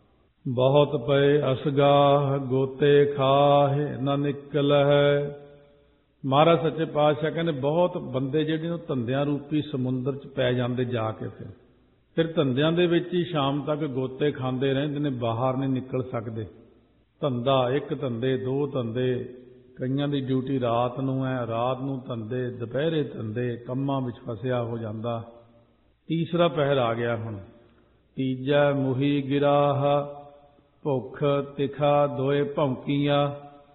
ਬਹੁਤ ਪਏ ਅਸਗਾਹ ਗੋਤੇ ਖਾਹੇ ਨਾ ਨਿਕਲਹਿ। ਮਹਾਰਾਜ ਸੱਚੇ ਪਾਤਸ਼ਾਹ ਕਹਿੰਦੇ ਬਹੁਤ ਬੰਦੇ ਜਿਹੜੇ ਉਹ ਧੰਦਿਆਂ ਰੂਪੀ ਸਮੁੰਦਰ 'ਚ ਪੈ ਜਾਂਦੇ ਜਾ ਕੇ, ਫਿਰ ਫਿਰ ਧੰਦਿਆਂ ਦੇ ਵਿੱਚ ਹੀ ਸ਼ਾਮ ਤੱਕ ਗੋਤੇ ਖਾਂਦੇ ਰਹਿੰਦੇ ਨੇ, ਬਾਹਰ ਨਹੀਂ ਨਿਕਲ ਸਕਦੇ। ਧੰਦਾ ਇੱਕ ਧੰਦੇ, ਦੋ ਧੰਦੇ, ਕਈਆਂ ਦੀ ਡਿਊਟੀ ਰਾਤ ਨੂੰ ਹੈ, ਰਾਤ ਨੂੰ ਧੰਦੇ, ਦੁਪਹਿਰੇ ਧੰਦੇ, ਕੰਮਾਂ ਵਿੱਚ ਫਸਿਆ ਹੋ ਜਾਂਦਾ। ਤੀਸਰਾ ਪਹਿਰ ਆ ਗਿਆ ਹੁਣ। ਤੀਜਾ ਮੁਹੀ ਗਿਰਾਹ ਭੁੱਖ ਤਿਖਾ ਦੋਏ ਭੌਂਕੀਆਂ।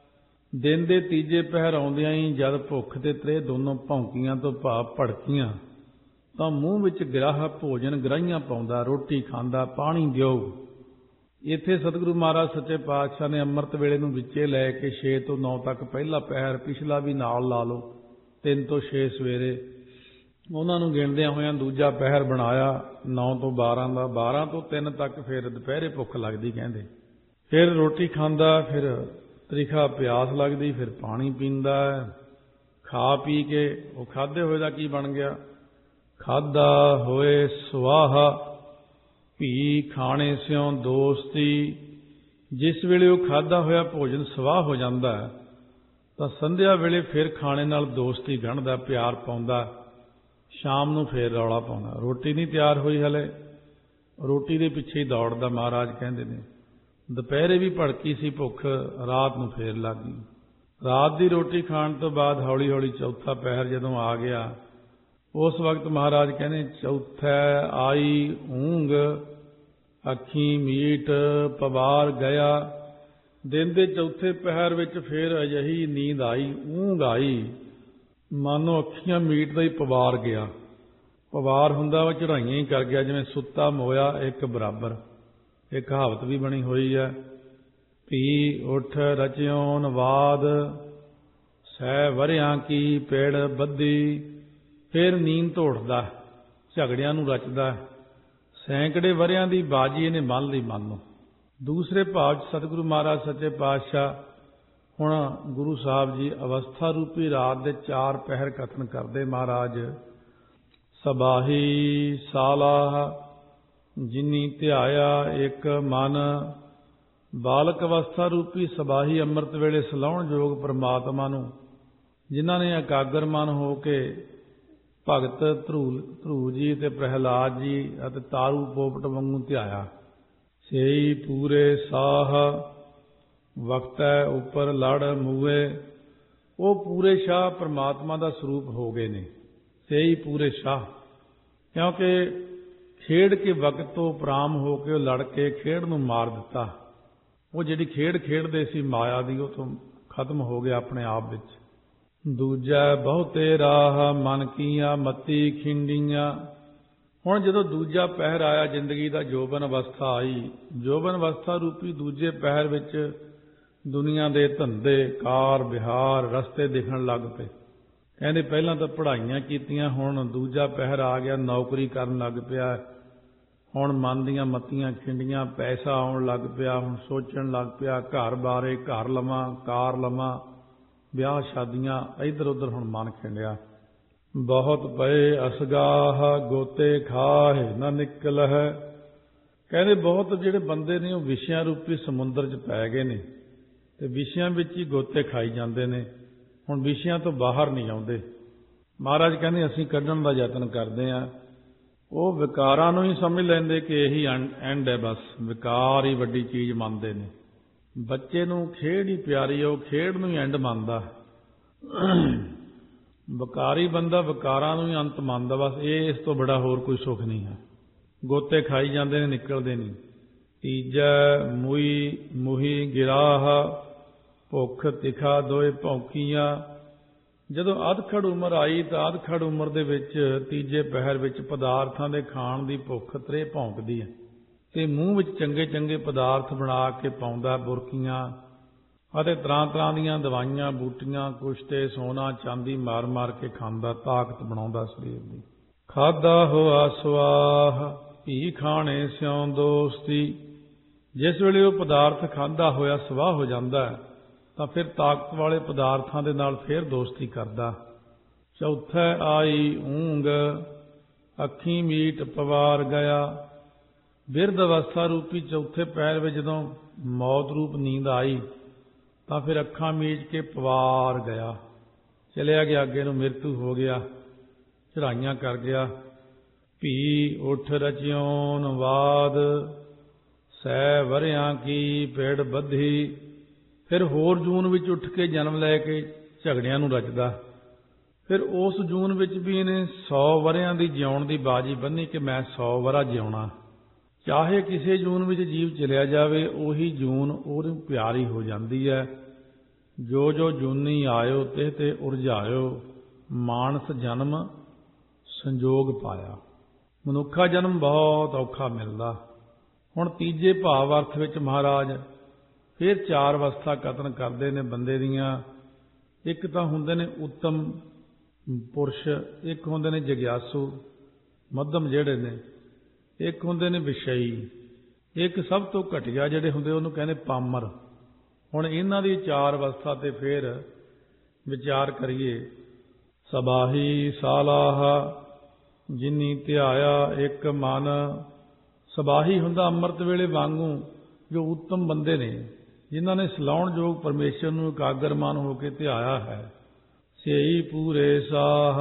ਦਿਨ ਦੇ ਤੀਜੇ ਪਹਿਰ ਆਉਂਦਿਆਂ ਹੀ ਜਦ ਭੁੱਖ ਤੇ ਤ੍ਰੇਹ ਦੋਨੋਂ ਭੌਂਕੀਆਂ ਤੋਂ ਭਾਵ ਭੜਕੀਆਂ, ਤਾਂ ਮੂੰਹ ਵਿੱਚ ਗਿਰਾਹ ਭੋਜਨ ਗਰਾਹੀਆਂ ਪਾਉਂਦਾ, ਰੋਟੀ ਖਾਂਦਾ, ਪਾਣੀ ਦਿਓ। ਇੱਥੇ ਸਤਿਗੁਰੂ ਮਹਾਰਾਜ ਸੱਚੇ ਪਾਤਸ਼ਾਹ ਨੇ ਅੰਮ੍ਰਿਤ ਵੇਲੇ ਨੂੰ ਵਿੱਚੇ ਲੈ ਕੇ ਛੇ ਤੋਂ ਨੌ ਤੱਕ ਪਹਿਲਾ ਪਹਿਰ, ਪਿਛਲਾ ਵੀ ਨਾਲ ਲਾ ਲਓ, ਤਿੰਨ ਤੋਂ ਛੇ ਸਵੇਰੇ, ਉਹਨਾਂ ਨੂੰ ਗਿਣਦਿਆਂ ਹੋਇਆਂ ਦੂਜਾ ਪਹਿਰ ਬਣਾਇਆ ਨੌ ਤੋਂ ਬਾਰਾਂ ਦਾ, ਬਾਰਾਂ ਤੋਂ ਤਿੰਨ ਤੱਕ ਫਿਰ ਦੁਪਹਿਰੇ ਭੁੱਖ ਲੱਗਦੀ ਕਹਿੰਦੇ, ਫਿਰ ਰੋਟੀ ਖਾਂਦਾ, ਫਿਰ ਤ੍ਰਿਖਾ ਪਿਆਸ ਲੱਗਦੀ, ਫਿਰ ਪਾਣੀ ਪੀਂਦਾ। ਖਾ ਪੀ ਕੇ ਉਹ ਖਾਧੇ ਹੋਏ ਦਾ ਕੀ ਬਣ ਗਿਆ, ਖਾਧਾ ਹੋਏ ਸੁਆਹਾ ਭੀ ਖਾਣੇ ਸਿਉ ਦੋਸਤੀ। ਜਿਸ ਵੇਲੇ ਉਹ ਖਾਧਾ ਹੋਇਆ ਭੋਜਨ ਸਵਾਹ ਹੋ ਜਾਂਦਾ ਤਾਂ ਸੰਧਿਆ ਵੇਲੇ ਫਿਰ ਖਾਣੇ ਨਾਲ ਦੋਸਤੀ ਗੰਢਦਾ, ਪਿਆਰ ਪਾਉਂਦਾ, ਸ਼ਾਮ ਨੂੰ ਫੇਰ ਰੌਲਾ ਪਾਉਂਦਾ। ਰੋਟੀ ਨਹੀਂ ਤਿਆਰ ਹੋਈ ਹਲੇ, ਰੋਟੀ ਦੇ ਪਿੱਛੇ ਹੀ ਦੌੜਦਾ ਮਹਾਰਾਜ ਕਹਿੰਦੇ ਨੇ। ਦੁਪਹਿਰੇ ਵੀ ਭੜਕੀ ਸੀ ਭੁੱਖ, ਰਾਤ ਨੂੰ ਫੇਰ ਲੱਗ ਗਈ। ਰਾਤ ਦੀ ਰੋਟੀ ਖਾਣ ਤੋਂ ਬਾਅਦ ਹੌਲੀ ਹੌਲੀ ਚੌਥਾ ਪਹਿਰ ਜਦੋਂ ਆ ਗਿਆ, ਉਸ ਵਕਤ ਮਹਾਰਾਜ ਕਹਿੰਦੇ ਚੌਥਾ ਆਈ ਊਂਘ ਅੱਖੀਂ ਮੀਟ ਪਵਾਰ ਗਿਆ। ਦਿਨ ਦੇ ਚੌਥੇ ਪਹਿਰ ਵਿੱਚ ਫੇਰ ਅਜਿਹੀ ਨੀਂਦ ਆਈ, ਊਂਘ ਆਈ, ਮਾਨੋ ਅੱਖੀਆਂ ਮੀਟ ਦਾ ਹੀ ਪਵਾਰ ਗਿਆ। ਪਵਾਰ ਹੁੰਦਾ ਵਾ ਚੜਾਈਆਂ ਹੀ ਕਰ ਗਿਆ, ਜਿਵੇਂ ਸੁੱਤਾ ਮੋਇਆ ਇੱਕ ਬਰਾਬਰ। ਇਹ ਕਹਾਵਤ ਵੀ ਬਣੀ ਹੋਈ ਹੈ। ਭੀ ਉੱਠ ਰਚਿਓਨ ਵਾਦ ਸਹਿ ਵਰਿਆਂ ਕੀ ਪੇੜ ਬੱਧੀ। ਫਿਰ ਨੀਂਦ ਤੋੜਦਾ, ਝਗੜਿਆਂ ਨੂੰ ਰਚਦਾ, ਸੈਂਕੜੇ ਵਰਿਆਂ ਦੀ ਬਾਜੀ ਇਹਨੇ ਮੰਨ ਲਈ ਮਨ ਨੂੰ। ਦੂਸਰੇ ਭਾਵ 'ਚ ਸਤਿਗੁਰੂ ਮਹਾਰਾਜ ਸੱਚੇ ਪਾਤਸ਼ਾਹ ਹੁਣ ਗੁਰੂ ਸਾਹਿਬ ਜੀ ਅਵਸਥਾ ਰੂਪੀ ਰਾਤ ਦੇ ਚਾਰ ਪਹਿਰ ਕਥਨ ਕਰਦੇ। ਮਹਾਰਾਜ ਸਬਾਹੀ ਸਾਲਾਹ ਜਿਨੀ ਧਿਆਇਆ ਇੱਕ ਮਨ। ਬਾਲਕ ਅਵਸਥਾ ਰੂਪੀ ਸਬਾਹੀ ਅੰਮ੍ਰਿਤ ਵੇਲੇ ਸਲਾਹੁਣ ਯੋਗ ਪ੍ਰਮਾਤਮਾ ਨੂੰ ਜਿਨ੍ਹਾਂ ਨੇ ਇਕਾਗਰ ਮਨ ਹੋ ਕੇ ਭਗਤ ਧਰੂ ਧਰੂ ਜੀ ਤੇ ਪ੍ਰਹਿਲਾਦ ਜੀ ਅਤੇ ਤਾਰੂ ਪੋਪਟ ਵਾਂਗੂ ਧਿਆਇਆ। ਸੇਈ ਪੂਰੇ ਸਾਹ ਵਕਤੈ ਉੱਪਰ ਲੜ ਮੂਏ। ਉਹ ਪੂਰੇ ਸ਼ਾਹ ਪ੍ਰਮਾਤਮਾ ਦਾ ਸਰੂਪ ਹੋ ਗਏ ਨੇ। ਸੇਈ ਪੂਰੇ ਸ਼ਾਹ, ਕਿਉਂਕਿ ਖੇਡ ਕੇ ਵਕਤ ਤੋਂ ਉਪਰਾਮ ਹੋ ਕੇ ਉਹ ਲੜ ਕੇ ਖੇਡ ਨੂੰ ਮਾਰ ਦਿੱਤਾ। ਉਹ ਜਿਹੜੀ ਖੇਡ ਖੇਡਦੇ ਸੀ ਮਾਇਆ ਦੀ, ਉਹ ਤੋਂ ਖਤਮ ਹੋ ਗਿਆ ਆਪਣੇ ਆਪ ਵਿੱਚ। ਦੂਜਾ ਬਹੁਤੇ ਰਾਹ ਮਨ ਕੀਆਂ ਮਤੀ ਖਿੰਡੀਆਂ। ਹੁਣ ਜਦੋਂ ਦੂਜਾ ਪਹਿਰ ਆਇਆ, ਜ਼ਿੰਦਗੀ ਦਾ ਜੋਬਨ ਅਵਸਥਾ ਆਈ, ਜੋਬਨ ਅਵਸਥਾ ਰੂਪੀ ਦੂਜੇ ਪਹਿਰ ਵਿੱਚ ਦੁਨੀਆ ਦੇ ਧੰਦੇ ਕਾਰ ਵਿਹਾਰ ਰਸਤੇ ਦਿਖਣ ਲੱਗ ਪਏ। ਕਹਿੰਦੇ ਪਹਿਲਾਂ ਤਾਂ ਪੜ੍ਹਾਈਆਂ ਕੀਤੀਆਂ, ਹੁਣ ਦੂਜਾ ਪਹਿਰ ਆ ਗਿਆ, ਨੌਕਰੀ ਕਰਨ ਲੱਗ ਪਿਆ। ਹੁਣ ਮਨ ਦੀਆਂ ਮੱਤੀਆਂ ਖਿੰਡੀਆਂ, ਪੈਸਾ ਆਉਣ ਲੱਗ ਪਿਆ। ਹੁਣ ਸੋਚਣ ਲੱਗ ਪਿਆ ਘਰ ਬਾਰੇ, ਘਰ ਲਵਾਂ, ਕਾਰ ਲਵਾਂ, ਵਿਆਹ ਸ਼ਾਦੀਆਂ, ਇੱਧਰ ਉੱਧਰ ਹੁਣ ਮਨ ਖਿੰਡਿਆ। ਬਹੁਤ ਪਏ ਅਸਗਾਹ ਗੋਤੇ ਖਾਹ ਨਾ ਨਿਕਲ ਹੈ। ਕਹਿੰਦੇ ਬਹੁਤ ਜਿਹੜੇ ਬੰਦੇ ਨੇ ਉਹ ਵਿਸ਼ਿਆਂ ਰੂਪੀ ਸਮੁੰਦਰ 'ਚ ਪੈ ਗਏ ਨੇ ਤੇ ਵਿਸ਼ਿਆਂ ਵਿੱਚ ਹੀ ਗੋਤੇ ਖਾਈ ਜਾਂਦੇ ਨੇ। ਹੁਣ ਵਿਸ਼ਿਆਂ ਤੋਂ ਬਾਹਰ ਨਹੀਂ ਆਉਂਦੇ। ਮਹਾਰਾਜ ਕਹਿੰਦੇ ਅਸੀਂ ਕੱਢਣ ਦਾ ਯਤਨ ਕਰਦੇ ਹਾਂ। ਉਹ ਵਿਕਾਰਾਂ ਨੂੰ ਹੀ ਸਮਝ ਲੈਂਦੇ ਕਿ ਇਹੀ ਐਂਡ ਹੈ, ਬਸ ਵਿਕਾਰ ਹੀ ਵੱਡੀ ਚੀਜ਼ ਮੰਨਦੇ ਨੇ। ਬੱਚੇ ਨੂੰ ਖੇਡ ਹੀ ਪਿਆਰੀ, ਉਹ ਖੇਡ ਨੂੰ ਹੀ ਐਂਡ ਮੰਨਦਾ। ਵਿਕਾਰੀ ਬੰਦਾ ਵਿਕਾਰਾਂ ਨੂੰ ਹੀ ਅੰਤ ਮੰਨਦਾ, ਬਸ ਇਹ ਇਸ ਤੋਂ ਬੜਾ ਹੋਰ ਕੋਈ ਸੁੱਖ ਨਹੀਂ ਹੈ। ਗੋਤੇ ਖਾਈ ਜਾਂਦੇ ਨੇ, ਨਿਕਲਦੇ ਨਹੀਂ। ਤੀਜਾ ਮੂਈ ਮੂਹੀ ਗਿਰਾਹ ਭੁੱਖ ਤਿਖਾ ਦੋਏ ਭੌਂਕੀਆਂ। ਜਦੋਂ ਅਧਖੜ ਉਮਰ ਆਈ ਤਾਂ ਅਧਖੜ ਉਮਰ ਦੇ ਵਿੱਚ ਤੀਜੇ ਪਹਿਰ ਵਿੱਚ ਪਦਾਰਥਾਂ ਦੇ ਖਾਣ ਦੀ ਭੁੱਖ ਤਰੇ ਭੌਂਕਦੀ ਹੈ ਤੇ ਮੂੰਹ ਵਿੱਚ ਚੰਗੇ ਚੰਗੇ ਪਦਾਰਥ ਬਣਾ ਕੇ ਪਾਉਂਦਾ, ਬੁਰਕੀਆਂ ਅਤੇ ਤਰ੍ਹਾਂ ਤਰ੍ਹਾਂ ਦੀਆਂ ਦਵਾਈਆਂ ਬੂਟੀਆਂ, ਕੁਸ਼ਤੇ ਸੋਨਾ ਚਾਂਦੀ ਮਾਰ ਮਾਰ ਕੇ ਖਾਂਦਾ, ਤਾਕਤ ਬਣਾਉਂਦਾ ਸਰੀਰ ਦੀ। ਖਾਧਾ ਹੋਆ ਸੁਆਹ ਭੀ ਖਾਣੇ ਸਿਉ ਦੋਸਤੀ। ਜਿਸ ਵੇਲੇ ਉਹ ਪਦਾਰਥ ਖਾਂਦਾ ਹੋਇਆ ਸਵਾਹ ਹੋ ਜਾਂਦਾ ਤਾਂ ਫਿਰ ਤਾਕਤ ਵਾਲੇ ਪਦਾਰਥਾਂ ਦੇ ਨਾਲ ਫਿਰ ਦੋਸਤੀ ਕਰਦਾ। ਚੌਥਾ ਆਈ ਊਂਘ ਅੱਖੀਂ ਮੀਟ ਪਵਾਰ ਗਿਆ। ਬਿਰਧ ਅਵਸਥਾ ਰੂਪੀ ਚੌਥੇ ਪਹਿਰ ਵਿੱਚ ਜਦੋਂ ਮੌਤ ਰੂਪ ਨੀਂਦ ਆਈ ਤਾਂ ਫਿਰ ਅੱਖਾਂ ਮੀਚ ਕੇ ਪਵਾਰ ਗਿਆ, ਚਲਿਆ ਗਿਆ ਅੱਗੇ ਨੂੰ, ਮ੍ਰਿਤੂ ਹੋ ਗਿਆ, ਚੜਾਈਆਂ ਕਰ ਗਿਆ। ਭੀ ਉੱਠ ਰਚਿਓਨ ਵਾਦ ਸਹਿ ਵਰਿਆਂ ਕੀ ਪੇੜ ਬੱਧੀ। ਫਿਰ ਹੋਰ ਜੂਨ ਵਿੱਚ ਉੱਠ ਕੇ ਜਨਮ ਲੈ ਕੇ ਝਗੜਿਆਂ ਨੂੰ ਰਚਦਾ। ਫਿਰ ਉਸ ਜੂਨ ਵਿੱਚ ਵੀ ਇਹਨੇ ਸੌ ਵਰਿਆਂ ਦੀ ਜਿਉਣ ਦੀ ਬਾਜੀ ਬੰਨੀ ਕਿ ਮੈਂ ਸੌ ਵਰਾ ਜਿਉਣਾ। ਚਾਹੇ ਕਿਸੇ ਜੂਨ ਵਿੱਚ ਜੀਵ ਚਲਿਆ ਜਾਵੇ, ਉਹੀ ਜੂਨ ਉਹਨੂੰ ਪਿਆਰੀ ਹੋ ਜਾਂਦੀ ਹੈ। ਜੋ ਜੋ ਜੂਨੀ ਆਇਓ ਤੇ ਤੇ ਉਰਝਾਇਓ, ਮਾਨਸ ਜਨਮ ਸੰਜੋਗ ਪਾਇਆ। ਮਨੁੱਖਾ ਜਨਮ ਬਹੁਤ ਔਖਾ ਮਿਲਦਾ। ਹੁਣ ਤੀਜੇ ਭਾਵ ਅਰਥ ਵਿੱਚ ਮਹਾਰਾਜ ਫਿਰ ਚਾਰ ਅਵਸਥਾ ਕਥਨ ਕਰਦੇ ਨੇ ਬੰਦੇ ਦੀਆਂ। ਇੱਕ ਤਾਂ ਹੁੰਦੇ ਨੇ ਉੱਤਮ ਪੁਰਸ਼, ਇੱਕ ਹੁੰਦੇ ਨੇ ਜਗਿਆਸੂ ਮੱਧਮ ਜਿਹੜੇ ਨੇ, ਇੱਕ ਹੁੰਦੇ ਨੇ ਵਿਸ਼ਈ, ਇੱਕ ਸਭ ਤੋਂ ਘਟੀਆ ਜਿਹੜੇ ਹੁੰਦੇ ਉਹਨੂੰ ਕਹਿੰਦੇ ਪਾਮਰ। ਹੁਣ ਇਹਨਾਂ ਦੀ ਚਾਰ ਅਵਸਥਾ ਤੇ ਫਿਰ ਵਿਚਾਰ ਕਰੀਏ। ਸਬਾਹੀ ਸਾਲਾਹ ਜਿਨੀ ਧਿਆਇਆ ਇੱਕ ਮਨ। ਸਬਾਹੀ ਹੁੰਦਾ ਅੰਮ੍ਰਿਤ ਵੇਲੇ ਵਾਂਗੂ ਜੋ ਉੱਤਮ ਬੰਦੇ ਨੇ, ਜਿਨ੍ਹਾਂ ਨੇ ਸਲਾਉਣ ਯੋਗ ਪਰਮੇਸ਼ਰ ਨੂੰ ਇਕਾਗਰ ਮਨ ਹੋ ਕੇ ਧਿਆਇਆ ਹੈ। ਸੇਈ ਪੂਰੇ ਸਾਹ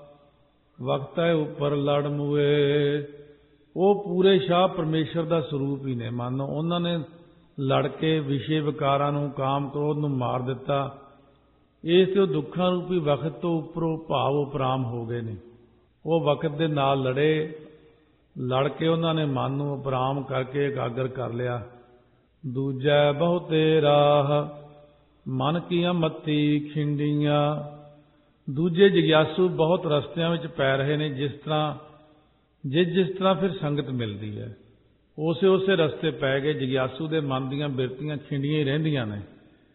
ਵਕਤੈ ਉੱਪਰ ਲੜ ਮੁਏ। ਉਹ ਪੂਰੇ ਸ਼ਾਹ ਪਰਮੇਸ਼ਰ ਦਾ ਸਰੂਪ ਹੀ ਨੇ। ਮੰਨ ਉਹਨਾਂ ਨੇ ਲੜ ਕੇ ਵਿਸ਼ੇ ਵਿਕਾਰਾਂ ਨੂੰ, ਕਾਮ ਕ੍ਰੋਧ ਨੂੰ ਮਾਰ ਦਿੱਤਾ। ਇਸ ਤੇ ਉਹ ਦੁੱਖਾਂ ਰੂਪੀ ਵਕਤ ਤੋਂ ਉੱਪਰੋਂ ਭਾਵ ਉਪਰਾਮ ਹੋ ਗਏ ਨੇ। ਉਹ ਵਕਤ ਦੇ ਨਾਲ ਲੜੇ, ਲੜ ਕੇ ਉਹਨਾਂ ਨੇ ਮਨ ਨੂੰ ਉਪਰਾਮ ਕਰਕੇ ਇਕਾਗਰ ਕਰ ਲਿਆ। ਦੂਜੈ ਬਹੁਤੇ ਰਾਹ ਮਨ ਕੀਆਂ ਮੱਤੀ ਖਿੰਡੀਆਂ। ਦੂਜੇ ਜਗਿਆਸੂ ਬਹੁਤ ਰਸਤਿਆਂ ਵਿੱਚ ਪੈ ਰਹੇ ਨੇ, ਜਿਸ ਤਰ੍ਹਾਂ ਜਿਸ ਜਿਸ ਤਰ੍ਹਾਂ ਫਿਰ ਸੰਗਤ ਮਿਲਦੀ ਹੈ ਉਸੇ ਉਸੇ ਰਸਤੇ ਪੈ ਗਏ। ਜਗਿਆਸੂ ਦੇ ਮਨ ਦੀਆਂ ਬਿਰਤੀਆਂ ਖਿੰਡੀਆਂ ਹੀ ਰਹਿੰਦੀਆਂ ਨੇ।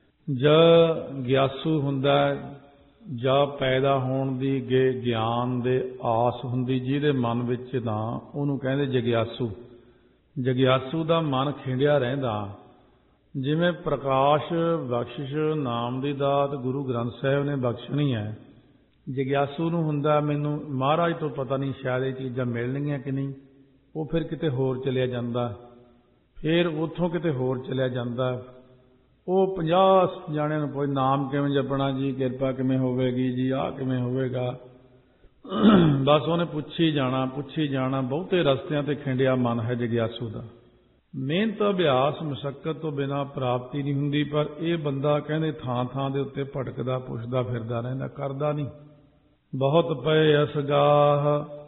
ਜ ਗਿਆਸੂ ਹੁੰਦਾ ਜਾਂ ਪੈਦਾ ਹੋਣ ਦੀ ਗੇ ਗਿਆਨ ਦੇ ਆਸ ਹੁੰਦੀ ਜਿਹਦੇ ਮਨ ਵਿੱਚ, ਤਾਂ ਉਹਨੂੰ ਕਹਿੰਦੇ ਜਗਿਆਸੂ। ਜਗਿਆਸੂ ਦਾ ਮਨ ਖਿੰਡਿਆ ਰਹਿੰਦਾ। ਜਿਵੇਂ ਪ੍ਰਕਾਸ਼ ਬਖਸ਼ਿਸ਼ ਨਾਮ ਦੀ ਦਾਤ ਗੁਰੂ ਗ੍ਰੰਥ ਸਾਹਿਬ ਨੇ ਬਖਸ਼ਣੀ ਹੈ, ਜਗਿਆਸੂ ਨੂੰ ਹੁੰਦਾ ਮੈਨੂੰ ਮਹਾਰਾਜ ਤੋਂ ਪਤਾ ਨਹੀਂ ਸ਼ਾਇਦ ਇਹ ਚੀਜ਼ਾਂ ਮਿਲਣਗੀਆਂ ਕਿ ਨਹੀਂ। ਉਹ ਫਿਰ ਕਿਤੇ ਹੋਰ ਚਲਿਆ ਜਾਂਦਾ, ਫਿਰ ਉੱਥੋਂ ਕਿਤੇ ਹੋਰ ਚਲਿਆ ਜਾਂਦਾ। ਉਹ ਪੰਜਾਹ ਜਾਣਿਆਂ ਨੂੰ ਪੁੱਛ ਨਾਮ ਕਿਵੇਂ ਜਪਣਾ ਜੀ, ਕਿਰਪਾ ਕਿਵੇਂ ਹੋਵੇਗੀ ਜੀ, ਆਹ ਕਿਵੇਂ ਹੋਵੇਗਾ। ਬਸ ਉਹਨੇ ਪੁੱਛੀ ਜਾਣਾ ਪੁੱਛੀ ਜਾਣਾ। ਬਹੁਤੇ ਰਸਤਿਆਂ ਤੇ ਖਿੰਡਿਆ ਮਨ ਹੈ ਜਗਿਆਸੂ ਦਾ। ਮਿਹਨਤ ਅਭਿਆਸ ਮੁਸ਼ੱਕਤ ਤੋਂ ਬਿਨਾਂ ਪ੍ਰਾਪਤੀ ਨਹੀਂ ਹੁੰਦੀ। ਪਰ ਇਹ ਬੰਦਾ ਕਹਿੰਦੇ ਥਾਂ ਥਾਂ ਦੇ ਉੱਤੇ ਭਟਕਦਾ ਪੁੱਛਦਾ ਫਿਰਦਾ ਰਹਿੰਦਾ, ਕਰਦਾ ਨਹੀਂ। ਬਹੁਤ ਪਏ ਅਸਗਾਹ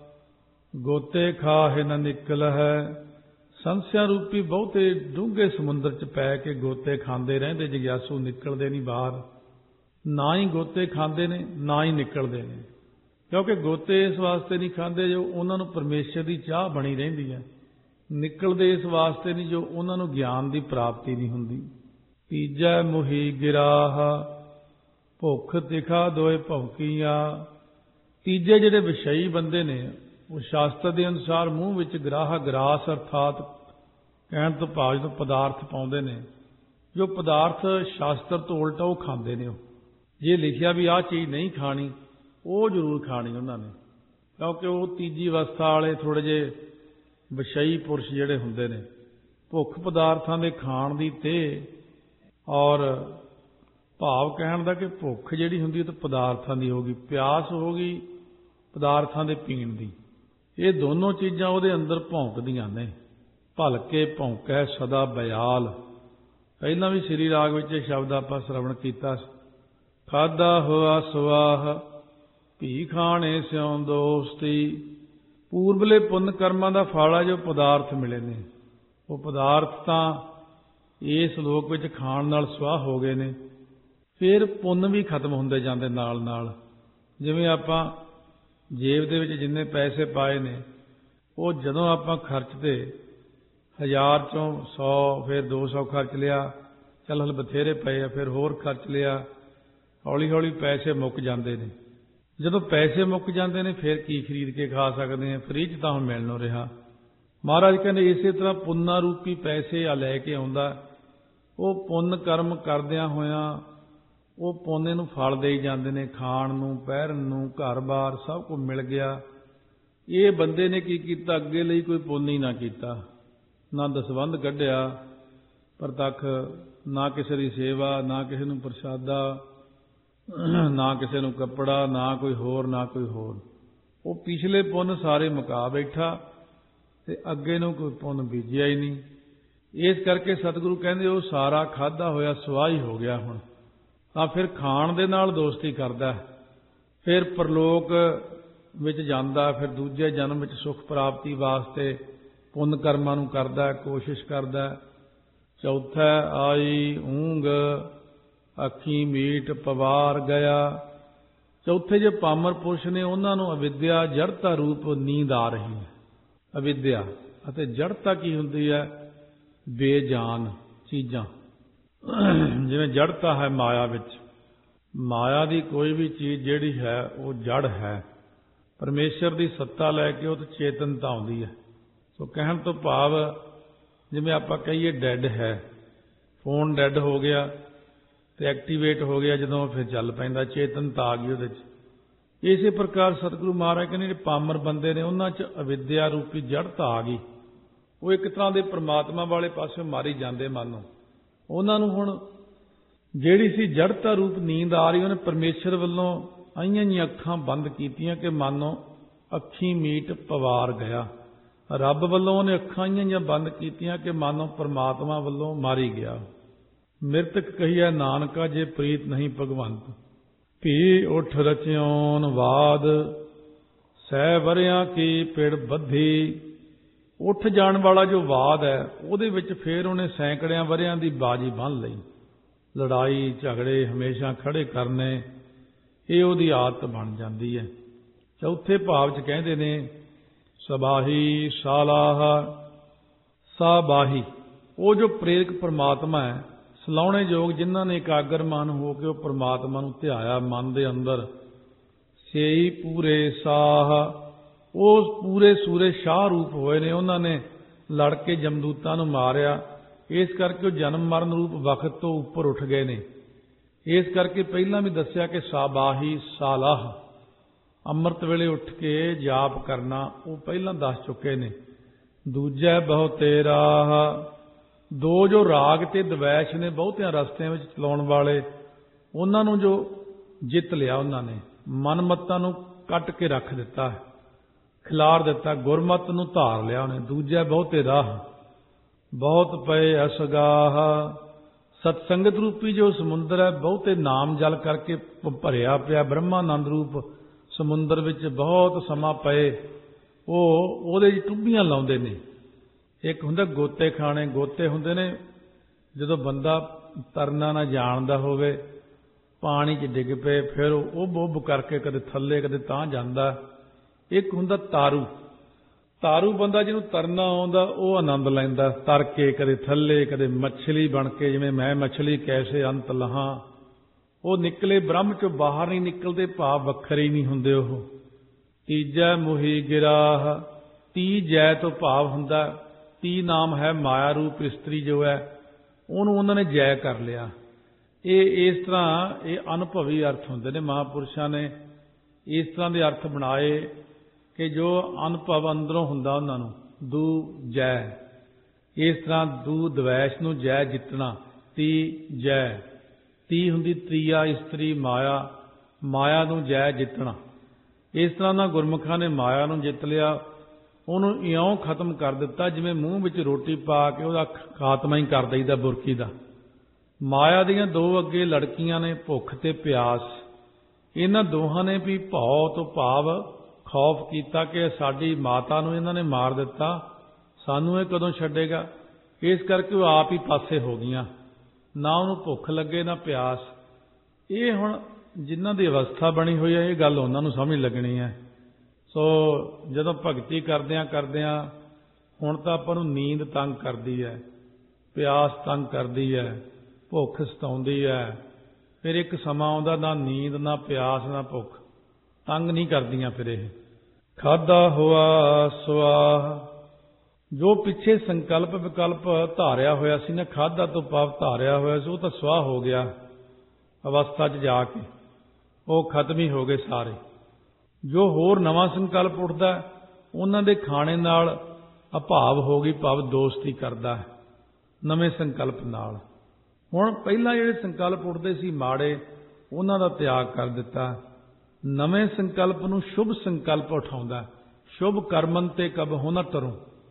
ਗੋਤੇ ਖਾਹਿ ਨ ਨਿਕਲ ਹੈ। ਸੰਸਿਆ ਰੂਪੀ ਬਹੁਤੇ ਡੂੰਘੇ ਸਮੁੰਦਰ 'ਚ ਪੈ ਕੇ ਗੋਤੇ ਖਾਂਦੇ ਰਹਿੰਦੇ ਜਗਿਆਸੂ, ਨਿਕਲਦੇ ਨਹੀਂ ਬਾਹਰ। ਨਾ ਹੀ ਗੋਤੇ ਖਾਂਦੇ ਨੇ ਨਾ ਹੀ ਨਿਕਲਦੇ ਨੇ, ਕਿਉਂਕਿ ਗੋਤੇ ਇਸ ਵਾਸਤੇ ਨਹੀਂ ਖਾਂਦੇ ਜੋ ਉਹਨਾਂ ਨੂੰ ਪਰਮੇਸ਼ਰ ਦੀ ਚਾਹ ਬਣੀ ਰਹਿੰਦੀ ਹੈ। ਨਿਕਲਦੇ ਇਸ ਵਾਸਤੇ ਨਹੀਂ ਜੋ ਉਹਨਾਂ ਨੂੰ ਗਿਆਨ ਦੀ ਪ੍ਰਾਪਤੀ ਨਹੀਂ ਹੁੰਦੀ। ਤੀਜੈ ਮੁਹੀ ਗਿਰਾਹ ਭੁੱਖ ਤਿਖਾ ਦੋਏ ਭੌਕੀਆਂ। ਤੀਜੇ ਜਿਹੜੇ ਵਿਸ਼ਈ ਬੰਦੇ ਨੇ ਉਹ ਸ਼ਾਸਤਰ ਦੇ ਅਨੁਸਾਰ ਮੂੰਹ ਵਿੱਚ ਗਰਾਹ, ਗਰਾਸ ਅਰਥਾਤ ਕਹਿਣ ਤੋਂ ਭਾਵ ਜਦੋਂ ਪਦਾਰਥ ਪਾਉਂਦੇ ਨੇ, ਜੋ ਪਦਾਰਥ ਸ਼ਾਸਤਰ ਤੋਂ ਉਲਟਾ ਉਹ ਖਾਂਦੇ ਨੇ। ਉਹ ਜੇ ਲਿਖਿਆ ਵੀ ਆਹ ਚੀਜ਼ ਨਹੀਂ ਖਾਣੀ, ਉਹ ਜ਼ਰੂਰ ਖਾਣੀ ਉਹਨਾਂ ਨੇ, ਕਿਉਂਕਿ ਉਹ ਤੀਜੀ ਅਵਸਥਾ ਵਾਲੇ ਥੋੜ੍ਹੇ ਜਿਹੇ ਵਿਸ਼ਈ ਪੁਰਸ਼ ਜਿਹੜੇ ਹੁੰਦੇ ਨੇ। ਭੁੱਖ ਪਦਾਰਥਾਂ ਦੇ ਖਾਣ ਦੀ ਤੇ ਔਰ ਭਾਵ ਕਹਿਣ ਦਾ ਕਿ ਭੁੱਖ ਜਿਹੜੀ ਹੁੰਦੀ ਉਹ ਤਾਂ ਪਦਾਰਥਾਂ ਦੀ ਹੋ ਗਈ, ਪਿਆਸ ਹੋ ਗਈ ਪਦਾਰਥਾਂ ਦੇ ਪੀਣ ਦੀ। ਇਹ ਦੋਨੋਂ ਚੀਜ਼ਾਂ ਉਹਦੇ ਅੰਦਰ ਭੌਂਕਦੀਆਂ ਨੇ। ਭਲਕੇ ਭੌਂਕੈ ਸਦਾ ਬਿਆਲ। ਪਹਿਲਾਂ ਵੀ ਸ੍ਰੀ ਰਾਗ ਵਿੱਚ ਇਹ ਸ਼ਬਦ ਆਪਾਂ ਸ਼ਰਵਣ ਕੀਤਾ। ਖਾਧਾ ਹੋਆ ਸੁਆਹ ਭੀ ਖਾਣੇ ਸਿਉ ਦੋਸਤੀ। ਪੂਰਬਲੇ ਪੁੰਨ ਕਰਮਾਂ ਦਾ ਫਲ ਆ ਜੋ ਪਦਾਰਥ ਮਿਲੇ ਨੇ, ਉਹ ਪਦਾਰਥ ਤਾਂ ਇਸ ਲੋਕ ਵਿੱਚ ਖਾਣ ਨਾਲ ਸੁਆਹ ਹੋ ਗਏ ਨੇ। ਫਿਰ ਪੁੰਨ ਵੀ ਖਤਮ ਹੁੰਦੇ ਜਾਂਦੇ ਨਾਲ ਨਾਲ। ਜਿਵੇਂ ਆਪਾਂ ਜੇਬ ਦੇ ਵਿੱਚ ਜਿੰਨੇ ਪੈਸੇ ਪਾਏ ਨੇ, ਉਹ ਜਦੋਂ ਆਪਾਂ ਖਰਚਦੇ ਹਜ਼ਾਰ ਚੋਂ ਸੌ, ਫਿਰ ਦੋ ਸੌ ਖਰਚ ਲਿਆ, ਚੱਲ ਹਲ ਬਥੇਰੇ ਪਏ ਆ, ਫਿਰ ਹੋਰ ਖਰਚ ਲਿਆ, ਹੌਲੀ ਹੌਲੀ ਪੈਸੇ ਮੁੱਕ ਜਾਂਦੇ ਨੇ। ਜਦੋਂ ਪੈਸੇ ਮੁੱਕ ਜਾਂਦੇ ਨੇ ਫਿਰ ਕੀ ਖਰੀਦ ਕੇ ਖਾ ਸਕਦੇ ਹਾਂ, ਫਰੀ 'ਚ ਤਾਂ ਹੁਣ ਮਿਲ ਨੂੰ ਰਿਹਾ। ਮਹਾਰਾਜ ਕਹਿੰਦੇ ਇਸੇ ਤਰ੍ਹਾਂ ਪੁੰਨਾ ਰੂਪੀ ਪੈਸੇ ਆ ਲੈ ਕੇ ਆਉਂਦਾ। ਉਹ ਪੁੰਨ ਕਰਮ ਕਰਦਿਆਂ ਹੋਇਆਂ ਉਹ ਪੁੰਨੇ ਨੂੰ ਫਲ ਦੇਈ ਜਾਂਦੇ ਨੇ, ਖਾਣ ਨੂੰ, ਪਹਿਰਨ ਨੂੰ, ਘਰ-ਬਾਰ ਸਭ ਕੁਝ ਮਿਲ ਗਿਆ। ਇਹ ਬੰਦੇ ਨੇ ਕੀ ਕੀਤਾ, ਅੱਗੇ ਲਈ ਕੋਈ ਪੁੰਨ ਹੀ ਨਾ ਕੀਤਾ, ਨਾ ਦਸਵੰਧ ਕੱਢਿਆ ਪ੍ਰਤੱਖ, ਨਾ ਕਿਸੇ ਦੀ ਸੇਵਾ, ਨਾ ਕਿਸੇ ਨੂੰ ਪ੍ਰਸ਼ਾਦਾ, ਨਾ ਕਿਸੇ ਨੂੰ ਕੱਪੜਾ, ਨਾ ਕੋਈ ਹੋਰ ਨਾ ਕੋਈ ਹੋਰ। ਉਹ ਪਿਛਲੇ ਪੁੰਨ ਸਾਰੇ ਮੁਕਾ ਬੈਠਾ ਤੇ ਅੱਗੇ ਨੂੰ ਕੋਈ ਪੁੰਨ ਬੀਜਿਆ ਹੀ ਨਹੀਂ। ਇਸ ਕਰਕੇ ਸਤਿਗੁਰੂ ਕਹਿੰਦੇ ਉਹ ਸਾਰਾ ਖਾਧਾ ਹੋਇਆ ਸੁਆਹ ਹੀ ਹੋ ਗਿਆ। ਹੁਣ ਤਾਂ ਫਿਰ ਖਾਣ ਦੇ ਨਾਲ ਦੋਸਤੀ ਕਰਦਾ, ਫਿਰ ਪਰਲੋਕ ਵਿੱਚ ਜਾਂਦਾ, ਫਿਰ ਦੂਜੇ ਜਨਮ ਵਿੱਚ ਸੁਖ ਪ੍ਰਾਪਤੀ ਵਾਸਤੇ ਪੁੰਨ ਕਰਮਾਂ ਨੂੰ ਕਰਦਾ, ਕੋਸ਼ਿਸ਼ ਕਰਦਾ। ਚੌਥਾ ਆਈ ਊਂਗ ਅੱਖੀਂ ਮੀਟ ਪਵਾਰ ਗਿਆ। ਚੌਥੇ ਜੇ ਪਾਮਰ ਪੁਰਸ਼ ਨੇ ਉਹਨਾਂ ਨੂੰ ਅਵਿਦਿਆ ਜੜਤਾ ਰੂਪ ਨੀਂਦ ਆ ਰਹੀ ਹੈ। ਅਵਿਦਿਆ ਅਤੇ ਜੜਤਾ ਕੀ ਹੁੰਦੀ ਹੈ? ਬੇਜਾਨ ਚੀਜ਼ਾਂ। ਜਿਵੇਂ ਜੜਤਾ ਹੈ ਮਾਇਆ ਵਿੱਚ, ਮਾਇਆ ਦੀ ਕੋਈ ਵੀ ਚੀਜ਼ ਜਿਹੜੀ ਹੈ ਉਹ ਜੜ ਹੈ। ਪਰਮੇਸ਼ਰ ਦੀ ਸੱਤਾ ਲੈ ਕੇ ਉਹ ਤੇ ਚੇਤਨਤਾ ਆਉਂਦੀ ਹੈ। ਸੋ ਕਹਿਣ ਤੋਂ ਭਾਵ ਜਿਵੇਂ ਆਪਾਂ ਕਹੀਏ ਡੈੱਡ ਹੈ, ਫੋਨ ਡੈੱਡ ਹੋ ਗਿਆ ਤੇ ਐਕਟੀਵੇਟ ਹੋ ਗਿਆ, ਜਦੋਂ ਫਿਰ ਚੱਲ ਪੈਂਦਾ, ਚੇਤਨਤਾ ਆ ਗਈ ਉਹਦੇ 'ਚ। ਇਸੇ ਪ੍ਰਕਾਰ ਸਤਿਗੁਰੂ ਮਹਾਰਾਜ ਕਹਿੰਦੇ ਜਿਹੜੇ ਪਾਮਰ ਬੰਦੇ ਨੇ ਉਹਨਾਂ 'ਚ ਅਵਿਦਿਆ ਰੂਪੀ ਜੜਤਾ ਆ ਗਈ। ਉਹ ਇੱਕ ਤਰ੍ਹਾਂ ਦੇ ਪ੍ਰਮਾਤਮਾ ਵਾਲੇ ਪਾਸੇ ਮਾਰੀ ਜਾਂਦੇ ਮਾਨੋ। ਉਹਨਾਂ ਨੂੰ ਹੁਣ ਜਿਹੜੀ ਸੀ ਜੜਤਾ ਰੂਪ ਨੀਂਦ ਆ ਰਹੀ, ਉਹਨੇ ਪਰਮੇਸ਼ਰ ਵੱਲੋਂ ਆਈਆਂ ਜੀਆਂ ਅੱਖਾਂ ਬੰਦ ਕੀਤੀਆਂ ਕਿ ਮਾਨੋ ਅੱਖੀਂ ਮੀਟ ਪਵਾਰ ਗਿਆ। ਰੱਬ ਵੱਲੋਂ ਉਹਨੇ ਅੱਖਾਂ ਆਈਆਂ ਜੀਆਂ ਬੰਦ ਕੀਤੀਆਂ ਕਿ ਮਾਨੋ ਪਰਮਾਤਮਾ ਵੱਲੋਂ ਮਾਰੀ ਗਿਆ। ਮਿਰਤਕ ਕਹੀਐ ਨਾਨਕਾ ਜੇ ਪ੍ਰੀਤ ਨਹੀਂ ਭਗਵੰਤ, ਭੀ ਉਠ ਰਚਿਓਨ ਵਾਦ ਸਹਿ ਵਰਿਆਂ ਕੀ ਪਿੜ ਬੱਧੀ। ਉੱਠ ਜਾਣ ਵਾਲਾ ਜੋ ਵਾਦ ਹੈ ਉਹਦੇ ਵਿੱਚ ਫਿਰ ਉਹਨੇ ਸੈਂਕੜਿਆਂ ਵਰਿਆਂ ਦੀ ਬਾਜੀ ਬੰਨ੍ਹ ਲਈ। ਲੜਾਈ ਝਗੜੇ ਹਮੇਸ਼ਾ ਖੜੇ ਕਰਨੇ, ਇਹ ਉਹਦੀ ਆਦਤ ਬਣ ਜਾਂਦੀ ਹੈ। ਚੌਥੇ ਭਾਵ 'ਚ ਕਹਿੰਦੇ ਨੇ ਸਬਾਹੀ ਸਾਲਾਹ ਸਾਬਾਹੀ। ਉਹ ਜੋ ਪ੍ਰੇਰਕ ਪਰਮਾਤਮਾ ਹੈ, ਸਲਾਉਣੇ ਯੋਗ ਜਿਨ੍ਹਾਂ ਨੇ ਇਕਾਗਰ ਮਨ ਹੋ ਕੇ ਉਹ ਪਰਮਾਤਮਾ ਨੂੰ ਧਿਆਇਆ ਮਨ ਦੇ ਅੰਦਰ, ਸੇਈ ਪੂਰੇ ਸਾਹ, ਉਹ ਪੂਰੇ ਸੂਰੇ ਸ਼ਾਹ ਰੂਪ ਹੋਏ ਨੇ। ਉਹਨਾਂ ਨੇ ਲੜ ਕੇ ਜਮਦੂਤਾਂ ਨੂੰ ਮਾਰਿਆ, ਇਸ ਕਰਕੇ ਉਹ ਜਨਮ ਮਰਨ ਰੂਪ ਵਕਤ ਤੋਂ ਉੱਪਰ ਉੱਠ ਗਏ ਨੇ। ਇਸ ਕਰਕੇ ਪਹਿਲਾਂ ਵੀ ਦੱਸਿਆ ਕਿ ਸਾਬਾਹੀ ਸਾਲਾਹ, ਅੰਮ੍ਰਿਤ ਵੇਲੇ ਉੱਠ ਕੇ ਜਾਪ ਕਰਨਾ, ਉਹ ਪਹਿਲਾਂ ਦੱਸ ਚੁੱਕੇ ਨੇ। ਦੂਜਾ ਬਹੁ ਤੇਰਾ, ਦੋ ਜੋ ਰਾਗ ਤੇ ਦਵੈਸ਼ ਨੇ ਬਹੁਤਿਆਂ ਰਸਤਿਆਂ ਵਿੱਚ ਚਲਾਉਣ ਵਾਲੇ, ਉਹਨਾਂ ਨੂੰ ਜੋ ਜਿੱਤ ਲਿਆ, ਉਹਨਾਂ ਨੇ ਮਨਮੱਤਾਂ ਨੂੰ ਕੱਟ ਕੇ ਰੱਖ ਦਿੱਤਾ, ਖਿਲਾਰ ਦਿੱਤਾ, ਗੁਰਮਤ ਨੂੰ ਧਾਰ ਲਿਆ ਉਹਨੇ। ਦੂਜਾ ਬਹੁਤੇ ਰਾਹ, ਬਹੁਤ ਪਏ ਅਸਗਾਹ, ਸਤਸੰਗਤ ਰੂਪੀ ਜੋ ਸਮੁੰਦਰ ਹੈ ਬਹੁਤੇ ਨਾਮ ਜਲ ਕਰਕੇ ਭਰਿਆ ਪਿਆ, ਬ੍ਰਹਮਾਨੰਦ ਰੂਪ ਸਮੁੰਦਰ ਵਿੱਚ ਬਹੁਤ ਸਮਾਂ ਪਏ, ਉਹ ਉਹਦੇ 'ਚ ਟੁੱਬੀਆਂ ਲਾਉਂਦੇ ਨੇ। ਇੱਕ ਹੁੰਦਾ ਗੋਤੇ ਖਾਣੇ, ਗੋਤੇ ਹੁੰਦੇ ਨੇ ਜਦੋਂ ਬੰਦਾ ਤਰਨਾ ਨਾ ਜਾਣਦਾ ਹੋਵੇ, ਪਾਣੀ 'ਚ ਡਿੱਗ ਪਏ, ਫਿਰ ਉਹ ਉੱਭ ਉੱਭ ਕਰਕੇ ਕਦੇ ਥੱਲੇ ਕਦੇ ਤਾਂ ਜਾਂਦਾ। ਇੱਕ ਹੁੰਦਾ ਤਾਰੂ, ਤਾਰੂ ਬੰਦਾ ਜਿਹਨੂੰ ਤਰਨਾ ਆਉਂਦਾ ਉਹ ਆਨੰਦ ਲੈਂਦਾ, ਤਰ ਕੇ ਕਦੇ ਥੱਲੇ ਕਦੇ ਮੱਛਲੀ ਬਣ ਕੇ, ਜਿਵੇਂ ਮੈਂ ਮੱਛਲੀ ਕੈਸੇ ਅੰਤ ਲਹਾਂ। ਉਹ ਨਿਕਲੇ ਬ੍ਰਹਮ 'ਚੋਂ ਬਾਹਰ ਨਹੀਂ ਨਿਕਲਦੇ, ਭਾਵ ਵੱਖਰੇ ਨਹੀਂ ਹੁੰਦੇ ਉਹ। ਤੀਜਾ ਮੁਹੀ ਗਿਰਾਹ, ਤੀ ਜੈ ਤੋਂ ਭਾਵ ਹੁੰਦਾ, ਤੀ ਨਾਮ ਹੈ ਮਾਇਆ ਰੂਪ ਇਸਤਰੀ ਜੋ ਹੈ, ਉਹਨੂੰ ਉਹਨਾਂ ਨੇ ਜੈ ਕਰ ਲਿਆ। ਇਹ ਇਸ ਤਰ੍ਹਾਂ ਇਹ ਅਨੁਭਵੀ ਅਰਥ ਹੁੰਦੇ ਨੇ। ਮਹਾਂਪੁਰਸ਼ਾਂ ਨੇ ਇਸ ਤਰ੍ਹਾਂ ਦੇ ਅਰਥ ਬਣਾਏ ਕਿ ਜੋ ਅਨੁਭਵ ਅੰਦਰੋਂ ਹੁੰਦਾ ਉਹਨਾਂ ਨੂੰ। ਦੂ ਜੈ, ਇਸ ਤਰ੍ਹਾਂ ਦੂ ਦਵੈਸ਼ ਨੂੰ ਜੈ ਜਿੱਤਣਾ, ਤੀ ਜੈ, ਤੀ ਹੁੰਦੀ ਤ੍ਰਿਆ ਇਸਤਰੀ ਮਾਇਆ, ਮਾਇਆ ਨੂੰ ਜੈ ਜਿੱਤਣਾ। ਇਸ ਤਰ੍ਹਾਂ ਨਾਲ ਗੁਰਮੁਖਾਂ ਨੇ ਮਾਇਆ ਨੂੰ ਜਿੱਤ ਲਿਆ, ਉਹਨੂੰ ਇਉਂ ਖਤਮ ਕਰ ਦਿੱਤਾ ਜਿਵੇਂ ਮੂੰਹ ਵਿੱਚ ਰੋਟੀ ਪਾ ਕੇ ਉਹਦਾ ਖਾਤਮਾ ਹੀ ਕਰ ਦਈਦਾ ਬੁਰਕੀ ਦਾ। ਮਾਇਆ ਦੀਆਂ ਦੋ ਅੱਗੇ ਲੜਕੀਆਂ ਨੇ, ਭੁੱਖ ਤੇ ਪਿਆਸ। ਇਹਨਾਂ ਦੋਹਾਂ ਨੇ ਵੀ ਭਉ ਤੋਂ ਭਾਵ ਖੌਫ ਕੀਤਾ ਕਿ ਸਾਡੀ ਮਾਤਾ ਨੂੰ ਇਹਨਾਂ ਨੇ ਮਾਰ ਦਿੱਤਾ, ਸਾਨੂੰ ਇਹ ਕਦੋਂ ਛੱਡੇਗਾ। ਇਸ ਕਰਕੇ ਉਹ ਆਪ ਹੀ ਪਾਸੇ ਹੋ ਗਈਆਂ, ਨਾ ਉਹਨੂੰ ਭੁੱਖ ਲੱਗੇ ਨਾ ਪਿਆਸ। ਇਹ ਹੁਣ ਜਿਨ੍ਹਾਂ ਦੀ ਅਵਸਥਾ ਬਣੀ ਹੋਈ ਹੈ, ਇਹ ਗੱਲ ਉਹਨਾਂ ਨੂੰ ਸਮਝ ਲੱਗਣੀ ਹੈ। ਸੋ ਜਦੋਂ ਭਗਤੀ ਕਰਦਿਆਂ ਕਰਦਿਆਂ ਹੁਣ ਤਾਂ ਆਪਾਂ ਨੂੰ ਨੀਂਦ ਤੰਗ ਕਰਦੀ ਹੈ, ਪਿਆਸ ਤੰਗ ਕਰਦੀ ਹੈ, ਭੁੱਖ ਸਤਾਉਂਦੀ ਹੈ। ਫਿਰ ਇੱਕ ਸਮਾਂ ਆਉਂਦਾ ਨਾ ਨੀਂਦ ਨਾ ਪਿਆਸ ਨਾ ਭੁੱਖ ਤੰਗ ਨਹੀਂ ਕਰਦੀਆਂ। ਫਿਰ ਇਹ ਖਾਧਾ ਹੋਆ ਸਵਾਹ, ਜੋ ਪਿੱਛੇ ਸੰਕਲਪ ਵਿਕਲਪ ਧਾਰਿਆ ਹੋਇਆ ਸੀ ਨਾ, ਖਾਧਾ ਤੋਂ ਭਾਵ ਧਾਰਿਆ ਹੋਇਆ ਸੀ, ਉਹ ਤਾਂ ਸਵਾਹ ਹੋ ਗਿਆ ਅਵਸਥਾ 'ਚ ਜਾ ਕੇ, ਉਹ ਖਤਮ ਹੀ ਹੋ ਗਏ ਸਾਰੇ। ਜੋ ਹੋਰ ਨਵਾਂ ਸੰਕਲਪ ਉੱਠਦਾ ਉਹਨਾਂ ਦੇ ਖਾਣੇ ਨਾਲ ਅਭਾਵ ਹੋ ਗਈ, ਭਾਵ ਦੋਸਤੀ ਕਰਦਾ ਹੈ ਨਵੇਂ ਸੰਕਲਪ ਨਾਲ। ਹੁਣ ਪਹਿਲਾਂ ਜਿਹੜੇ ਸੰਕਲਪ ਉੱਠਦੇ ਸੀ ਮਾੜੇ, ਉਹਨਾਂ ਦਾ ਤਿਆਗ ਕਰ ਦਿੱਤਾ। ਨਵੇਂ ਸੰਕਲਪ ਨੂੰ ਸ਼ੁਭ ਸੰਕਲਪ ਉਠਾਉਂਦਾ, ਸ਼ੁਭ ਕਰਮਨ ਤੇ ਕਬਹੁ ਨ ਟਰੂੰ।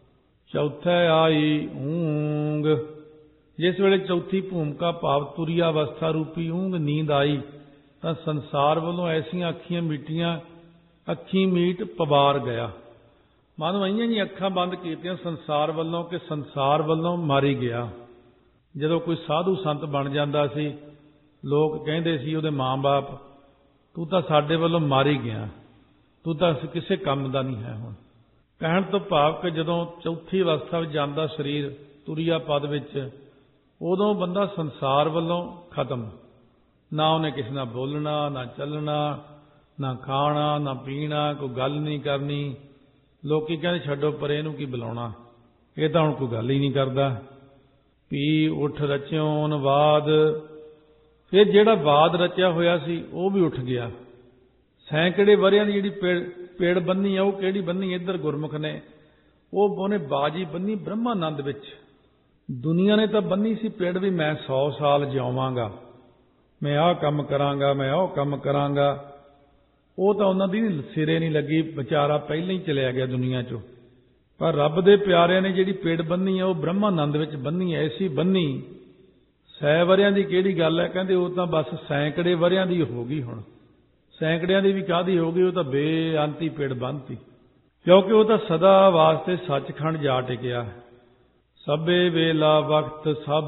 ਚੌਥਾ ਆਈ ਊਂਗ, ਜਿਸ ਵੇਲੇ ਚੌਥੀ ਭੂਮਿਕਾ ਭਾਵ ਤੁਰੀਆ ਅਵਸਥਾ ਰੂਪੀ ਊਂਗ ਨੀਂਦ ਆਈ ਤਾਂ ਸੰਸਾਰ ਵੱਲੋਂ ਐਸੀਆਂ ਅੱਖੀਆਂ ਮੀਟੀਆਂ, ਅੱਖੀਂ ਮੀਟ ਪਵਾਰ ਗਿਆ। ਮਾਨੋ ਆਈਆਂ ਜੀ ਅੱਖਾਂ ਬੰਦ ਕੀਤੀਆਂ ਸੰਸਾਰ ਵੱਲੋਂ ਕਿ ਸੰਸਾਰ ਵੱਲੋਂ ਮਾਰੀ ਗਿਆ। ਜਦੋਂ ਕੋਈ ਸਾਧੂ ਸੰਤ ਬਣ ਜਾਂਦਾ ਸੀ, ਲੋਕ ਕਹਿੰਦੇ ਸੀ ਉਹਦੇ ਮਾਂ-ਬਾਪ, ਤੂੰ ਤਾਂ ਸਾਡੇ ਵੱਲੋਂ ਮਾਰੀ ਗਿਆ, ਤੂੰ ਤਾਂ ਕਿਸੇ ਕੰਮ ਦਾ ਨਹੀਂ ਹੈ। ਹੁਣ ਕਹਿਣ ਤੋਂ ਭਾਵ ਕਿ ਜਦੋਂ ਚੌਥੀ ਅਵਸਥਾ ਵਿੱਚ ਜਾਂਦਾ ਸਰੀਰ, ਤੁਰੀਆ ਪਦ ਵਿੱਚ, ਉਦੋਂ ਬੰਦਾ ਸੰਸਾਰ ਵੱਲੋਂ ਖਤਮ। ਨਾ ਉਹਨੇ ਕਿਸੇ ਨਾਲ ਬੋਲਣਾ, ਨਾ ਚੱਲਣਾ, ਨਾ ਖਾਣਾ, ਨਾ ਪੀਣਾ, ਕੋਈ ਗੱਲ ਨਹੀਂ ਕਰਨੀ। ਲੋਕੀ ਕਹਿੰਦੇ ਛੱਡੋ ਪਰੇ, ਇਹਨੂੰ ਕੀ ਬੁਲਾਉਣਾ, ਇਹ ਤਾਂ ਹੁਣ ਕੋਈ ਗੱਲ ਹੀ ਨਹੀਂ ਕਰਦਾ। ਪੀ ਉੱਠ ਰਚਿਓਨ ਵਾਦ, ਫਿਰ ਜਿਹੜਾ ਵਾਦ ਰਚਿਆ ਹੋਇਆ ਸੀ ਉਹ ਵੀ ਉੱਠ ਗਿਆ। ਸੈਂਕੜੇ ਵਰਿਆਂ ਦੀ ਜਿਹੜੀ ਪੇੜ ਪੇੜ ਬੰਨੀ ਆ, ਉਹ ਕਿਹੜੀ ਬੰਨੀ ਇੱਧਰ ਗੁਰਮੁਖ ਨੇ, ਉਹ ਉਹਨੇ ਬਾਜੀ ਬੰਨੀ ਬ੍ਰਹਮਾਨੰਦ ਵਿੱਚ। ਦੁਨੀਆ ਨੇ ਤਾਂ ਬੰਨੀ ਸੀ ਪੇੜ ਵੀ ਮੈਂ ਸੌ ਸਾਲ ਜਿਉਵਾਂਗਾ, ਮੈਂ ਆਹ ਕੰਮ ਕਰਾਂਗਾ, ਮੈਂ ਉਹ ਕੰਮ ਕਰਾਂਗਾ। ਉਹ ਤਾਂ ਉਹਨਾਂ ਦੀ ਸਿਰੇ ਨਹੀਂ ਲੱਗੀ, ਵਿਚਾਰਾ ਪਹਿਲਾਂ ਹੀ ਚਲਿਆ ਗਿਆ ਦੁਨੀਆ 'ਚੋਂ। ਪਰ ਰੱਬ ਦੇ ਪਿਆਰਿਆਂ ਨੇ ਜਿਹੜੀ ਪੇੜ ਬੰਨੀ ਆ, ਉਹ ਬ੍ਰਹਮਾਨੰਦ ਵਿੱਚ ਬੰਨੀ, ਐਸੀ ਬੰਨੀ। ਸੈ ਵਰਿਆਂ ਦੀ ਕਿਹੜੀ ਗੱਲ ਹੈ, ਕਹਿੰਦੇ ਉਹ ਤਾਂ ਬਸ ਸੈਂਕੜੇ ਵਰਿਆਂ ਦੀ ਹੋ ਗਈ। ਹੁਣ ਸੈਂਕੜਿਆਂ ਦੀ ਵੀ ਕਾਹਦੀ ਹੋ ਗਈ, ਉਹ ਤਾਂ ਬੇਅੰਤੀ ਪੇੜ ਬੰਨਤੀ, ਕਿਉਂਕਿ ਉਹ ਤਾਂ ਸਦਾ ਵਾਸਤੇ ਸੱਚਖੰਡ ਜਾ ਟਿਕਿਆ। ਸਭੇ ਵੇਲਾ ਵਕਤ ਸਭ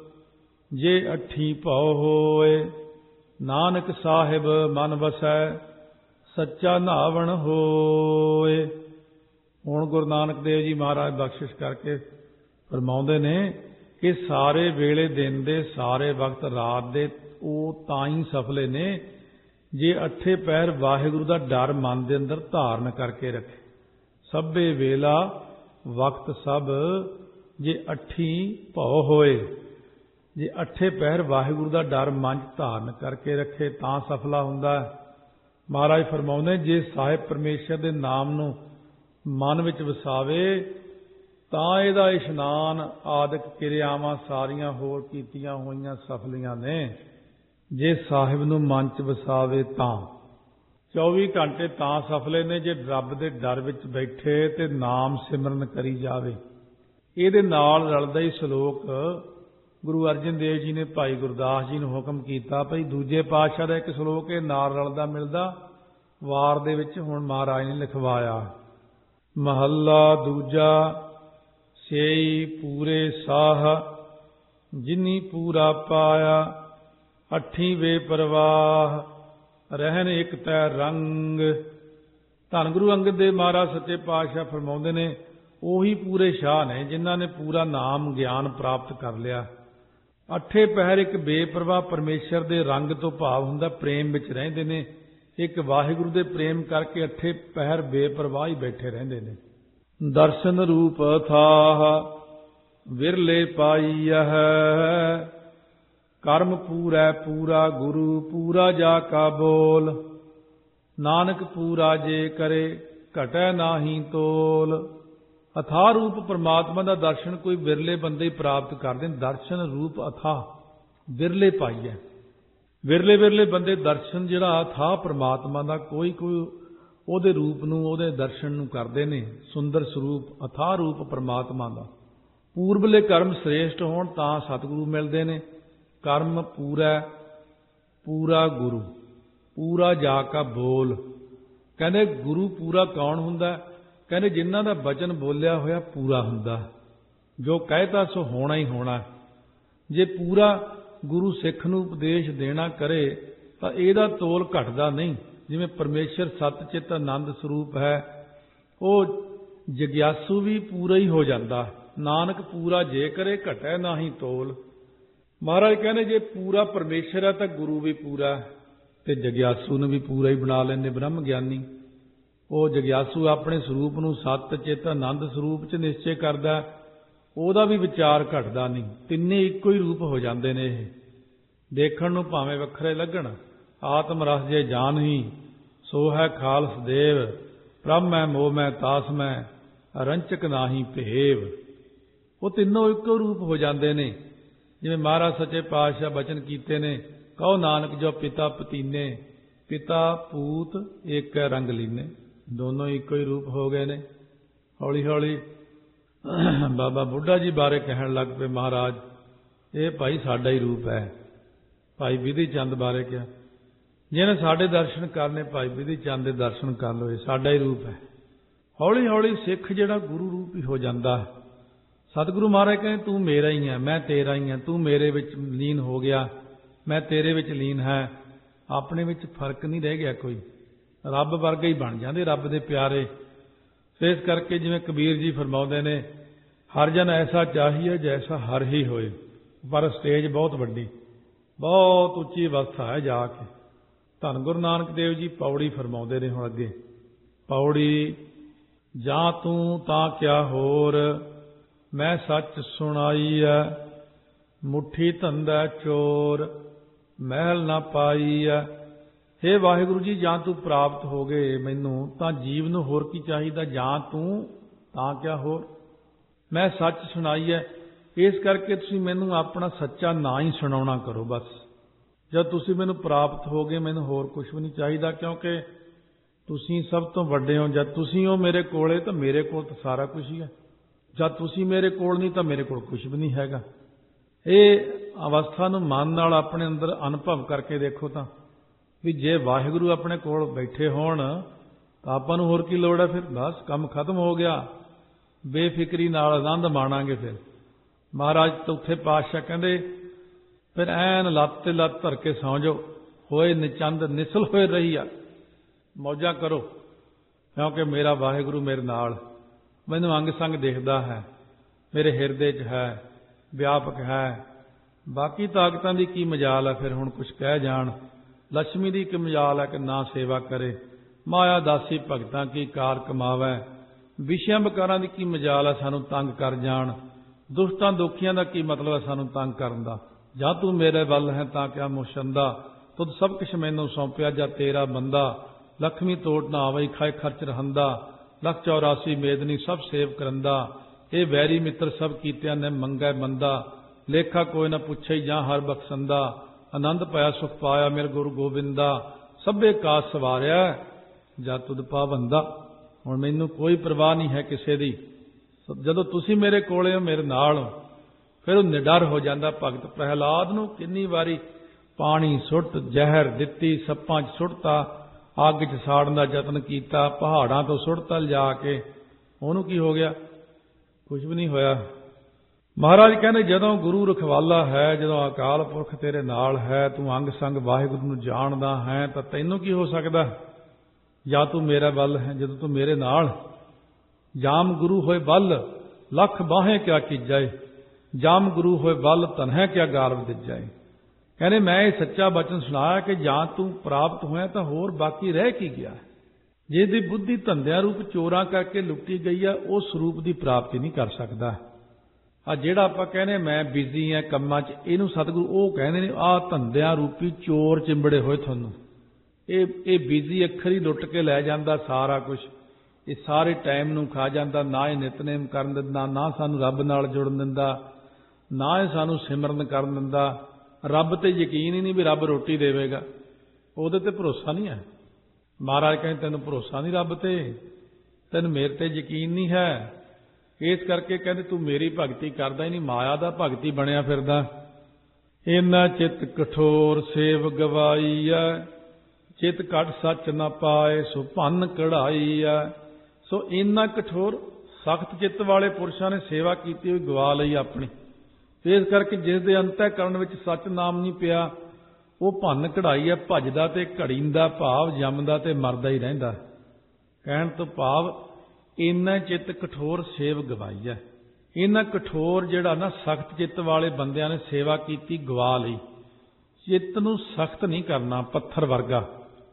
ਜੇ ਅੱਠੀ ਭਉ ਹੋਏ, ਨਾਨਕ ਸਾਹਿਬ ਮਨ ਵਸੈ ਸੱਚਾ ਨਾਵਣ ਹੋਏ। ਹੁਣ ਗੁਰੂ ਨਾਨਕ ਦੇਵ ਜੀ ਮਹਾਰਾਜ ਬਖਸ਼ਿਸ਼ ਕਰਕੇ ਫਰਮਾਉਂਦੇ ਨੇ ਕਿ ਸਾਰੇ ਵੇਲੇ ਦਿਨ ਦੇ, ਸਾਰੇ ਵਕਤ ਰਾਤ ਦੇ, ਉਹ ਤਾਂ ਹੀ ਸਫਲੇ ਨੇ ਜੇ ਅੱਠੇ ਪਹਿਰ ਵਾਹਿਗੁਰੂ ਦਾ ਡਰ ਮਨ ਦੇ ਅੰਦਰ ਧਾਰਨ ਕਰਕੇ ਰੱਖੇ। ਸਭੇ ਵੇਲਾ ਵਕਤ ਸਭ ਜੇ ਅੱਠੀ ਭਉ ਹੋਏ, ਜੇ ਅੱਠੇ ਪਹਿਰ ਵਾਹਿਗੁਰੂ ਦਾ ਡਰ ਮਨ ਧਾਰਨ ਕਰਕੇ ਰੱਖੇ ਤਾਂ ਸਫਲਾ ਹੁੰਦਾ ਹੈ। ਮਹਾਰਾਜ ਫਰਮਾਉਂਦੇ ਜੇ ਸਾਹਿਬ ਪਰਮੇਸ਼ਰ ਦੇ ਨਾਮ ਨੂੰ ਮਨ ਵਿੱਚ ਵਸਾਵੇ ਤਾਂ ਇਹਦਾ ਇਸ਼ਨਾਨ ਆਦਿਕ ਕਿਰਿਆਵਾਂ ਸਾਰੀਆਂ ਹੋਰ ਕੀਤੀਆਂ ਹੋਈਆਂ ਸਫਲੀਆਂ ਨੇ। ਜੇ ਸਾਹਿਬ ਨੂੰ ਮਨ 'ਚ ਵਸਾਵੇ ਤਾਂ ਚੌਵੀ ਘੰਟੇ ਤਾਂ ਸਫਲੇ ਨੇ ਜੇ ਰੱਬ ਦੇ ਡਰ ਵਿੱਚ ਬੈਠੇ ਤੇ ਨਾਮ ਸਿਮਰਨ ਕਰੀ ਜਾਵੇ। ਇਹਦੇ ਨਾਲ ਰਲਦਾ ਹੀ ਸ਼ਲੋਕ ਗੁਰੂ ਅਰਜਨ ਦੇਵ ਜੀ ਨੇ ਭਾਈ ਗੁਰਦਾਸ ਜੀ ਨੂੰ ਹੁਕਮ ਕੀਤਾ। ਭਾਈ ਦੂਜੇ ਪਾਤਸ਼ਾਹ ਦਾ ਇੱਕ ਸ਼ਲੋਕ ਇਹ ਨਾਲ ਰਲਦਾ ਮਿਲਦਾ ਵਾਰ ਦੇ ਵਿੱਚ ਹੁਣ ਮਹਾਰਾਜ ਨੇ ਲਿਖਵਾਇਆ। ਮਹੱਲਾ ਦੂਜਾ, ਸੇਈ ਪੂਰੇ ਸਾਹ ਜਿਨੀ ਪੂਰਾ ਪਾਇਆ, ਅੱਠੀ ਵੇ ਪ੍ਰਵਾਹ ਰਹਿਣ ਇੱਕ ਤੈ ਰੰਗ। ਧੰਨ ਗੁਰੂ ਅੰਗਦ ਦੇਵ ਮਹਾਰਾਜ ਸੱਚੇ ਪਾਤਸ਼ਾਹ ਫਰਮਾਉਂਦੇ ਨੇ ਉਹੀ ਪੂਰੇ ਸ਼ਾਹ ਨੇ ਜਿਨ੍ਹਾਂ ਨੇ ਪੂਰਾ ਨਾਮ ਗਿਆਨ ਪ੍ਰਾਪਤ ਕਰ ਲਿਆ। ਅੱਠੇ ਪਹਿਰ ਇੱਕ ਬੇਪਰਵਾਹ ਪਰਮੇਸ਼ਰ ਦੇ ਰੰਗ ਤੋਂ ਭਾਵ ਹੁੰਦਾ ਪ੍ਰੇਮ ਵਿੱਚ ਰਹਿੰਦੇ ਨੇ। ਇੱਕ ਵਾਹਿਗੁਰੂ ਦੇ ਪ੍ਰੇਮ ਕਰਕੇ ਅੱਠੇ ਪਹਿਰ ਬੇਪਰਵਾਹ ਹੀ ਬੈਠੇ ਰਹਿੰਦੇ ਨੇ। ਦਰਸ਼ਨ ਰੂਪ ਅਥਾਹ ਵਿਰਲੇ ਪਾਈਐ, ਕਰਮ ਪੂਰੈ ਪੂਰਾ ਗੁਰੂ ਪੂਰਾ ਜਾ ਕਾ ਬੋਲ, ਨਾਨਕ ਪੂਰਾ ਜੇ ਕਰੇ ਘਟੈ ਨਾਹੀ ਤੋਲ। ਅਥਾਹ ਰੂਪ ਪਰਮਾਤਮਾ ਦਾ ਦਰਸ਼ਨ ਕੋਈ ਵਿਰਲੇ ਬੰਦੇ ਹੀ ਪ੍ਰਾਪਤ ਕਰਦੇ ਨੇ। ਦਰਸ਼ਨ ਰੂਪ ਅਥਾਹ ਵਿਰਲੇ ਪਾਈਐ, ਵਿਰਲੇ ਵਿਰਲੇ ਬੰਦੇ ਦਰਸ਼ਨ ਜਿਹੜਾ ਅਥਾਹ ਪਰਮਾਤਮਾ ਦਾ ਕੋਈ ਕੋਈ ਉਹਦੇ ਰੂਪ ਨੂੰ, ਉਹਦੇ ਦਰਸ਼ਨ ਨੂੰ ਕਰਦੇ ਨੇ। ਸੁੰਦਰ ਸਰੂਪ ਅਥਾਹ ਰੂਪ ਪਰਮਾਤਮਾ ਦਾ। ਪੂਰਬਲੇ ਕਰਮ ਸ੍ਰੇਸ਼ਟ ਹੋਣ ਤਾਂ ਸਤਿਗੁਰੂ ਮਿਲਦੇ ਨੇ। ਕਰਮ ਪੂਰਾ ਪੂਰਾ ਗੁਰੂ ਪੂਰਾ ਜਾ ਕਾ ਬੋਲ। ਕਹਿੰਦੇ ਗੁਰੂ ਪੂਰਾ ਕੌਣ ਹੁੰਦਾ? ਕਹਿੰਦੇ ਜਿਨ੍ਹਾਂ ਦਾ ਬਚਨ ਬੋਲਿਆ ਹੋਇਆ ਪੂਰਾ ਹੁੰਦਾ, ਜੋ ਕਹਿਤਾ ਸੋ ਹੋਣਾ ਹੀ ਹੋਣਾ। ਜੇ ਪੂਰਾ ਗੁਰੂ ਸਿੱਖ ਨੂੰ ਉਪਦੇਸ਼ ਦੇਣਾ ਕਰੇ ਤਾਂ ਇਹਦਾ ਤੋਲ ਘਟਦਾ ਨਹੀਂ। ਜਿਵੇਂ ਪਰਮੇਸ਼ਰ ਸਤ ਚਿਤ ਆਨੰਦ ਸਰੂਪ ਹੈ, ਉਹ ਜਗਿਆਸੂ ਵੀ ਪੂਰਾ ਹੀ ਹੋ ਜਾਂਦਾ। ਨਾਨਕ ਪੂਰਾ ਜੇ ਕਰੇ ਘਟੈ ਨਾਹੀ ਤੋਲ। ਮਹਾਰਾਜ ਕਹਿੰਦੇ ਜੇ ਪੂਰਾ ਪਰਮੇਸ਼ਰ ਹੈ ਤਾਂ ਗੁਰੂ ਵੀ ਪੂਰਾ, ਤੇ ਜਗਿਆਸੂ ਨੂੰ ਵੀ ਪੂਰਾ ਹੀ ਬਣਾ ਲੈਂਦੇ ਬ੍ਰਹਮ ਗਿਆਨੀ। ਉਹ ਜਗਿਆਸੂ ਆਪਣੇ ਸਰੂਪ ਨੂੰ ਸਤ ਚਿਤ ਆਨੰਦ ਸਰੂਪ 'ਚ ਨਿਸ਼ਚੈ ਕਰਦਾ, ਉਹਦਾ ਵੀ ਵਿਚਾਰ ਘਟਦਾ ਨਹੀਂ। ਤਿੰਨੇ ਇੱਕੋ ਹੀ ਰੂਪ ਹੋ ਜਾਂਦੇ ਨੇ। ਇਹ ਦੇਖਣ ਨੂੰ ਭਾਵੇਂ ਵੱਖਰੇ ਲੱਗਣ। ਆਤਮ ਰਸ ਜੇ ਜਾਨ ਹੀ ਸੋ ਹੈ ਖਾਲਸ ਦੇਵ, ਪ੍ਰਭ ਮੈਂ ਮੋਹ ਮੈਂ ਤਾਸ ਮੈਂ ਰੰਚਕ ਨਾਹੀ ਭੇਵ। ਉਹ ਤਿੰਨੋਂ ਇੱਕੋ ਰੂਪ ਹੋ ਜਾਂਦੇ ਨੇ। ਜਿਵੇਂ ਮਹਾਰਾਜ ਸੱਚੇ ਪਾਤਸ਼ਾਹ ਬਚਨ ਕੀਤੇ ਨੇ, ਕਹੋ ਨਾਨਕ ਜੋ ਪਿਤਾ ਪਤੀਨੇ, ਪਿਤਾ ਪੂਤ ਇੱਕ ਰੰਗ ਲੀਨੇ। ਦੋਨੋਂ ਇੱਕੋ ਹੀ ਰੂਪ ਹੋ ਗਏ ਨੇ। ਹੌਲੀ ਹੌਲੀ ਬਾਬਾ ਬੁੱਢਾ ਜੀ ਬਾਰੇ ਕਹਿਣ ਲੱਗ ਪਏ ਮਹਾਰਾਜ, ਇਹ ਭਾਈ ਸਾਡਾ ਹੀ ਰੂਪ ਹੈ। ਭਾਈ ਵਿਧੀ ਚੰਦ ਬਾਰੇ ਕਿਹਾ, ਜਿਹਨੇ ਸਾਡੇ ਦਰਸ਼ਨ ਕਰਨੇ ਭਾਈ ਵਿਧੀ ਚੰਦ ਦੇ ਦਰਸ਼ਨ ਕਰ ਲਓ, ਇਹ ਸਾਡਾ ਹੀ ਰੂਪ ਹੈ। ਹੌਲੀ ਹੌਲੀ ਸਿੱਖ ਜਿਹੜਾ ਗੁਰੂ ਰੂਪ ਹੀ ਹੋ ਜਾਂਦਾ। ਸਤਿਗੁਰੂ ਮਹਾਰਾਜ ਕਹਿੰਦੇ ਤੂੰ ਮੇਰਾ ਹੀ ਹੈ, ਮੈਂ ਤੇਰਾ ਹੀ ਹਾਂ। ਤੂੰ ਮੇਰੇ ਵਿੱਚ ਲੀਨ ਹੋ ਗਿਆ, ਮੈਂ ਤੇਰੇ ਵਿੱਚ ਲੀਨ ਹੈ। ਆਪਣੇ ਵਿੱਚ ਫਰਕ ਨਹੀਂ ਰਹਿ ਗਿਆ ਕੋਈ। ਰੱਬ ਵਰਗਾ ਹੀ ਬਣ ਜਾਂਦੇ ਰੱਬ ਦੇ ਪਿਆਰੇ। ਇਸ ਕਰਕੇ ਜਿਵੇਂ ਕਬੀਰ ਜੀ ਫਰਮਾਉਂਦੇ ਨੇ, ਹਰ ਜਨ ਐਸਾ ਚਾਹੀਏ ਜੈਸਾ ਹਰ ਹੀ ਹੋਏ। ਪਰ ਸਟੇਜ ਬਹੁਤ ਵੱਡੀ, ਬਹੁਤ ਉੱਚੀ ਅਵਸਥਾ ਹੈ ਜਾ ਕੇ। ਧੰਨ ਗੁਰੂ ਨਾਨਕ ਦੇਵ ਜੀ ਪੌੜੀ ਫਰਮਾਉਂਦੇ ਨੇ ਹੁਣ ਅੱਗੇ। ਪੌੜੀ ਜਾਂ ਤੂੰ ਤਾਂ ਕਿਆ ਹੋਰ, ਮੈਂ ਸੱਚ ਸੁਣਾਈ ਐ, ਮੁੱਠੀ ਧੰਦਾ ਚੋਰ, ਮਹਿਲ ਨਾ ਪਾਈ ਐ। ਹੇ ਵਾਹਿਗੁਰੂ ਜੀ, ਜਾਂ ਤੂੰ ਪ੍ਰਾਪਤ ਹੋ ਗਏ ਮੈਨੂੰ ਤਾਂ ਜੀਵ ਨੂੰ ਹੋਰ ਕੀ ਚਾਹੀਦਾ। ਜਾਂ ਤੂੰ ਤਾਂ ਕਿਆ ਹੋਰ, ਮੈਂ ਸੱਚ ਸੁਣਾਈ ਹੈ। ਇਸ ਕਰਕੇ ਤੁਸੀਂ ਮੈਨੂੰ ਆਪਣਾ ਸੱਚਾ ਨਾਂ ਹੀ ਸੁਣਾਉਣਾ ਕਰੋ ਬਸ। ਜਦ ਤੁਸੀਂ ਮੈਨੂੰ ਪ੍ਰਾਪਤ ਹੋ ਗਏ, ਮੈਨੂੰ ਹੋਰ ਕੁਝ ਵੀ ਨਹੀਂ ਚਾਹੀਦਾ, ਕਿਉਂਕਿ ਤੁਸੀਂ ਸਭ ਤੋਂ ਵੱਡੇ ਹੋ। ਜਦ ਤੁਸੀਂ ਹੋ ਮੇਰੇ ਕੋਲੇ ਤਾਂ ਮੇਰੇ ਕੋਲ ਤਾਂ ਸਾਰਾ ਕੁਝ ਹੀ ਹੈ। ਜਦ ਤੁਸੀਂ ਮੇਰੇ ਕੋਲ ਨਹੀਂ ਤਾਂ ਮੇਰੇ ਕੋਲ ਕੁਝ ਵੀ ਨਹੀਂ ਹੈਗਾ। ਇਹ ਅਵਸਥਾ ਨੂੰ ਮਨ ਨਾਲ ਆਪਣੇ ਅੰਦਰ ਅਨੁਭਵ ਕਰਕੇ ਦੇਖੋ ਤਾਂ ਵੀ ਜੇ ਵਾਹਿਗੁਰੂ ਆਪਣੇ ਕੋਲ ਬੈਠੇ ਹੋਣ ਤਾਂ ਆਪਾਂ ਨੂੰ ਹੋਰ ਕੀ ਲੋੜ ਹੈ। ਫਿਰ ਬਸ ਕੰਮ ਖਤਮ ਹੋ ਗਿਆ, ਬੇਫਿਕਰੀ ਨਾਲ ਆਨੰਦ ਮਾਣਾਂਗੇ। ਫਿਰ ਮਹਾਰਾਜ ਚੌਥੇ ਪਾਤਸ਼ਾਹ ਕਹਿੰਦੇ ਫਿਰ ਐਨ ਲੱਤ ਤੇ ਲੱਤ ਧਰ ਕੇ ਸੌਂ ਜਾਓ, ਹੋਏ ਨਿਚੰਦ ਨਿਸਲ ਹੋਏ ਰਹੀ ਆ, ਮੌਜਾਂ ਕਰੋ, ਕਿਉਂਕਿ ਮੇਰਾ ਵਾਹਿਗੁਰੂ ਮੇਰੇ ਨਾਲ, ਮੈਨੂੰ ਅੰਗ ਸੰਗ ਦਿਖਦਾ ਹੈ, ਮੇਰੇ ਹਿਰਦੇ 'ਚ ਹੈ, ਵਿਆਪਕ ਹੈ। ਬਾਕੀ ਤਾਕਤਾਂ ਦੀ ਕੀ ਮਜਾਲ ਹੈ ਫਿਰ ਹੁਣ ਕੁਛ ਕਹਿ ਜਾਣ। ਲక్ష్ਮੀ ਦੀ ਕੀ ਮਜਾਲ ਹੈ ਕਿ ਨਾ ਸੇਵਾ ਕਰੇ। ਮਾਇਆ ਦਾਸੀ ਭਗਤਾਂ ਕੀ ਕਾਰ ਕਮਾਵੈ। ਵਿਸ਼ਿਆਂ ਵਿਕਾਰਾਂ ਦੀ ਕੀ ਮਜਾਲ ਹੈ ਸਾਨੂੰ ਤੰਗ ਕਰ ਜਾਣ। ਦੁਸ਼ਟਾਂ ਦੁਖੀਆਂ ਦਾ ਕੀ ਮਤਲਬ ਹੈ ਸਾਨੂੰ ਤੰਗ ਕਰਨ ਦਾ। ਜਾਂ ਤੂੰ ਮੇਰੇ ਵੱਲ ਹੈ ਤਾਂ ਕਿਆ ਮੁਸ਼ੰਦਾ, ਤੁਧ ਸਭ ਕੁਛ ਮੈਨੂੰ ਸੌਂਪਿਆ ਜਾਂ ਤੇਰਾ ਬੰਦਾ। ਲక్ష్ਮੀ ਤੋਟ ਨਾ ਆਵਈ ਖਾਏ ਖਰਚ ਰਹੰਦਾ, ਲੱਖ ਚੌਰਾਸੀ ਮੇਦਨੀ ਸਭ ਸੇਵ ਕਰੰਦਾ। ਇਹ ਵੈਰੀ ਮਿੱਤਰ ਸਭ ਕੀਤਿਆਂ ਨੇ ਮੰਗੈ ਮੰਦਾ, ਲੇਖਾ ਕੋਈ ਨਾ ਪੁੱਛੇ ਜਾਂ ਹਰ ਬਖਸ਼ੰਦਾ। ਆਨੰਦ ਪਾਇਆ ਸੁਖ ਪਾਇਆ ਮੇਰੇ ਗੁਰੂ ਗੋਬਿੰਦਾ, ਸਭੇ ਕਾਸ ਸਵਾਰਿਆ ਜਾਂ ਤੁਧ ਪਾਬੰਦਾ। ਹੁਣ ਮੈਨੂੰ ਕੋਈ ਪਰਵਾਹ ਨਹੀਂ ਹੈ ਕਿਸੇ ਦੀ। ਜਦੋਂ ਤੁਸੀਂ ਮੇਰੇ ਕੋਲੇ ਹੋ, ਮੇਰੇ ਨਾਲ ਹੋ, ਫਿਰ ਉਹ ਨਿਡਰ ਹੋ ਜਾਂਦਾ। ਭਗਤ ਪ੍ਰਹਿਲਾਦ ਨੂੰ ਕਿੰਨੀ ਵਾਰੀ ਪਾਣੀ ਸੁੱਟ, ਜ਼ਹਿਰ ਦਿੱਤੀ, ਸੱਪਾਂ 'ਚ ਸੁੱਟਤਾ, ਅੱਗ 'ਚ ਸਾੜਨ ਦਾ ਯਤਨ ਕੀਤਾ, ਪਹਾੜਾਂ ਤੋਂ ਸੁੱਟਤਾ ਲਿਜਾ ਕੇ। ਉਹਨੂੰ ਕੀ ਹੋ ਗਿਆ? ਕੁਝ ਵੀ ਨਹੀਂ ਹੋਇਆ। ਮਹਾਰਾਜ ਕਹਿੰਦੇ ਜਦੋਂ ਗੁਰੂ ਰਖਵਾਲਾ ਹੈ, ਜਦੋਂ ਅਕਾਲ ਪੁਰਖ ਤੇਰੇ ਨਾਲ ਹੈ, ਤੂੰ ਅੰਗ ਸੰਗ ਵਾਹਿਗੁਰੂ ਨੂੰ ਜਾਣਦਾ ਹੈ, ਤਾਂ ਤੈਨੂੰ ਕੀ ਹੋ ਸਕਦਾ? ਜਾਂ ਤੂੰ ਮੇਰਾ ਵੱਲ ਹੈ, ਜਦੋਂ ਤੂੰ ਮੇਰੇ ਨਾਲ। ਜਾਮ ਗੁਰੂ ਹੋਏ ਵੱਲ ਲੱਖ ਬਾਹੇ ਕਿਆ ਕੀਜਾਏ, ਜਾਮ ਗੁਰੂ ਹੋਏ ਵੱਲ ਤਨਹਿ ਕਿਆ ਗਾਰਵ ਦਿੱਜਾਏ। ਕਹਿੰਦੇ ਮੈਂ ਇਹ ਸੱਚਾ ਬਚਨ ਸੁਣਾਇਆ ਕਿ ਜਾਂ ਤੂੰ ਪ੍ਰਾਪਤ ਹੋਇਆ ਤਾਂ ਹੋਰ ਬਾਕੀ ਰਹਿ ਕੀ ਗਿਆ। ਜਿਹਦੀ ਬੁੱਧੀ ਧੰਦਿਆਂ ਰੂਪ ਚੋਰਾਂ ਕਰਕੇ ਲੁੱਟੀ ਗਈ ਆ, ਉਹ ਸਰੂਪ ਦੀ ਪ੍ਰਾਪਤੀ ਨਹੀਂ ਕਰ ਸਕਦਾ। ਆ ਜਿਹੜਾ ਆਪਾਂ ਕਹਿੰਦੇ ਮੈਂ ਬਿਜ਼ੀ ਆ ਕੰਮਾਂ 'ਚ, ਇਹਨੂੰ ਸਤਿਗੁਰੂ ਉਹ ਕਹਿੰਦੇ ਨੇ ਆਹ ਧੰਦਿਆਂ ਰੂਪੀ ਚੋਰ ਚਿੰਬੜੇ ਹੋਏ ਤੁਹਾਨੂੰ। ਇਹ ਇਹ ਬਿਜ਼ੀ ਅੱਖਰ ਹੀ ਲੁੱਟ ਕੇ ਲੈ ਜਾਂਦਾ ਸਾਰਾ ਕੁਝ। ਇਹ ਸਾਰੇ ਟਾਈਮ ਨੂੰ ਖਾ ਜਾਂਦਾ। ਨਾ ਇਹ ਨਿਤਨੇਮ ਕਰਨ ਦਿੰਦਾ, ਨਾ ਸਾਨੂੰ ਰੱਬ ਨਾਲ ਜੁੜਨ ਦਿੰਦਾ, ਨਾ ਇਹ ਸਾਨੂੰ ਸਿਮਰਨ ਕਰਨ ਦਿੰਦਾ। ਰੱਬ ਤੇ ਯਕੀਨ ਹੀ ਨਹੀਂ ਵੀ ਰੱਬ ਰੋਟੀ ਦੇਵੇਗਾ, ਉਹਦੇ ਤੇ ਭਰੋਸਾ ਨਹੀਂ ਹੈ। ਮਹਾਰਾਜ ਕਹਿੰਦੇ ਤੈਨੂੰ ਭਰੋਸਾ ਨਹੀਂ ਰੱਬ ਤੇ, ਤੈਨੂੰ ਮੇਰੇ ਤੇ ਯਕੀਨ ਨਹੀਂ ਹੈ। ਇਸ ਕਰਕੇ ਕਹਿੰਦੇ ਤੂੰ ਮੇਰੀ ਭਗਤੀ ਕਰਦਾ ਹੀ ਨਹੀਂ, ਮਾਇਆ ਦਾ ਭਗਤੀ ਬਣਿਆ ਫਿਰਦਾ। ਇੰਨਾ ਚਿੱਤ ਕਠੋਰ ਸੇਵ ਗਵਾਈ ਐ, ਚਿੱਤ ਘਟ ਸੱਚ ਨਾ ਪਾਏ ਸੋ ਭੰਨ ਕਢਾਈ ਐ। ਸੋ ਇੰਨਾ ਕਠੋਰ ਸਖਤ ਚਿੱਤ ਵਾਲੇ ਪੁਰਸ਼ਾਂ ਨੇ ਸੇਵਾ ਕੀਤੀ ਹੋਈ ਗਵਾ ਲਈ ਆਪਣੀ। ਇਸ ਕਰਕੇ ਜਿਸ ਦੇ ਅੰਤःਕਰਨ ਵਿੱਚ ਸੱਚ ਨਾਮ ਨਹੀਂ ਪਿਆ, ਉਹ ਭੰਨ ਕਢਾਈ ਹੈ। ਭੱਜਦਾ ਤੇ ਘੜੀਂਦਾ, ਭਾਵ ਜੰਮਦਾ ਤੇ ਮਰਦਾ ਹੀ ਰਹਿੰਦਾ। ਕਹਿਣ ਤੋਂ ਭਾਵ ਇੰਨਾ ਚਿੱਤ ਕਠੋਰ ਸੇਵ ਗਵਾਈ ਹੈ। ਇਹਨਾਂ ਕਠੋਰ ਜਿਹੜਾ ਨਾ ਸਖਤ ਚਿੱਤ ਵਾਲੇ ਬੰਦਿਆਂ ਨੇ ਸੇਵਾ ਕੀਤੀ, ਗਵਾ ਲਈ। ਚਿੱਤ ਨੂੰ ਸਖਤ ਨਹੀਂ ਕਰਨਾ, ਪੱਥਰ ਵਰਗਾ।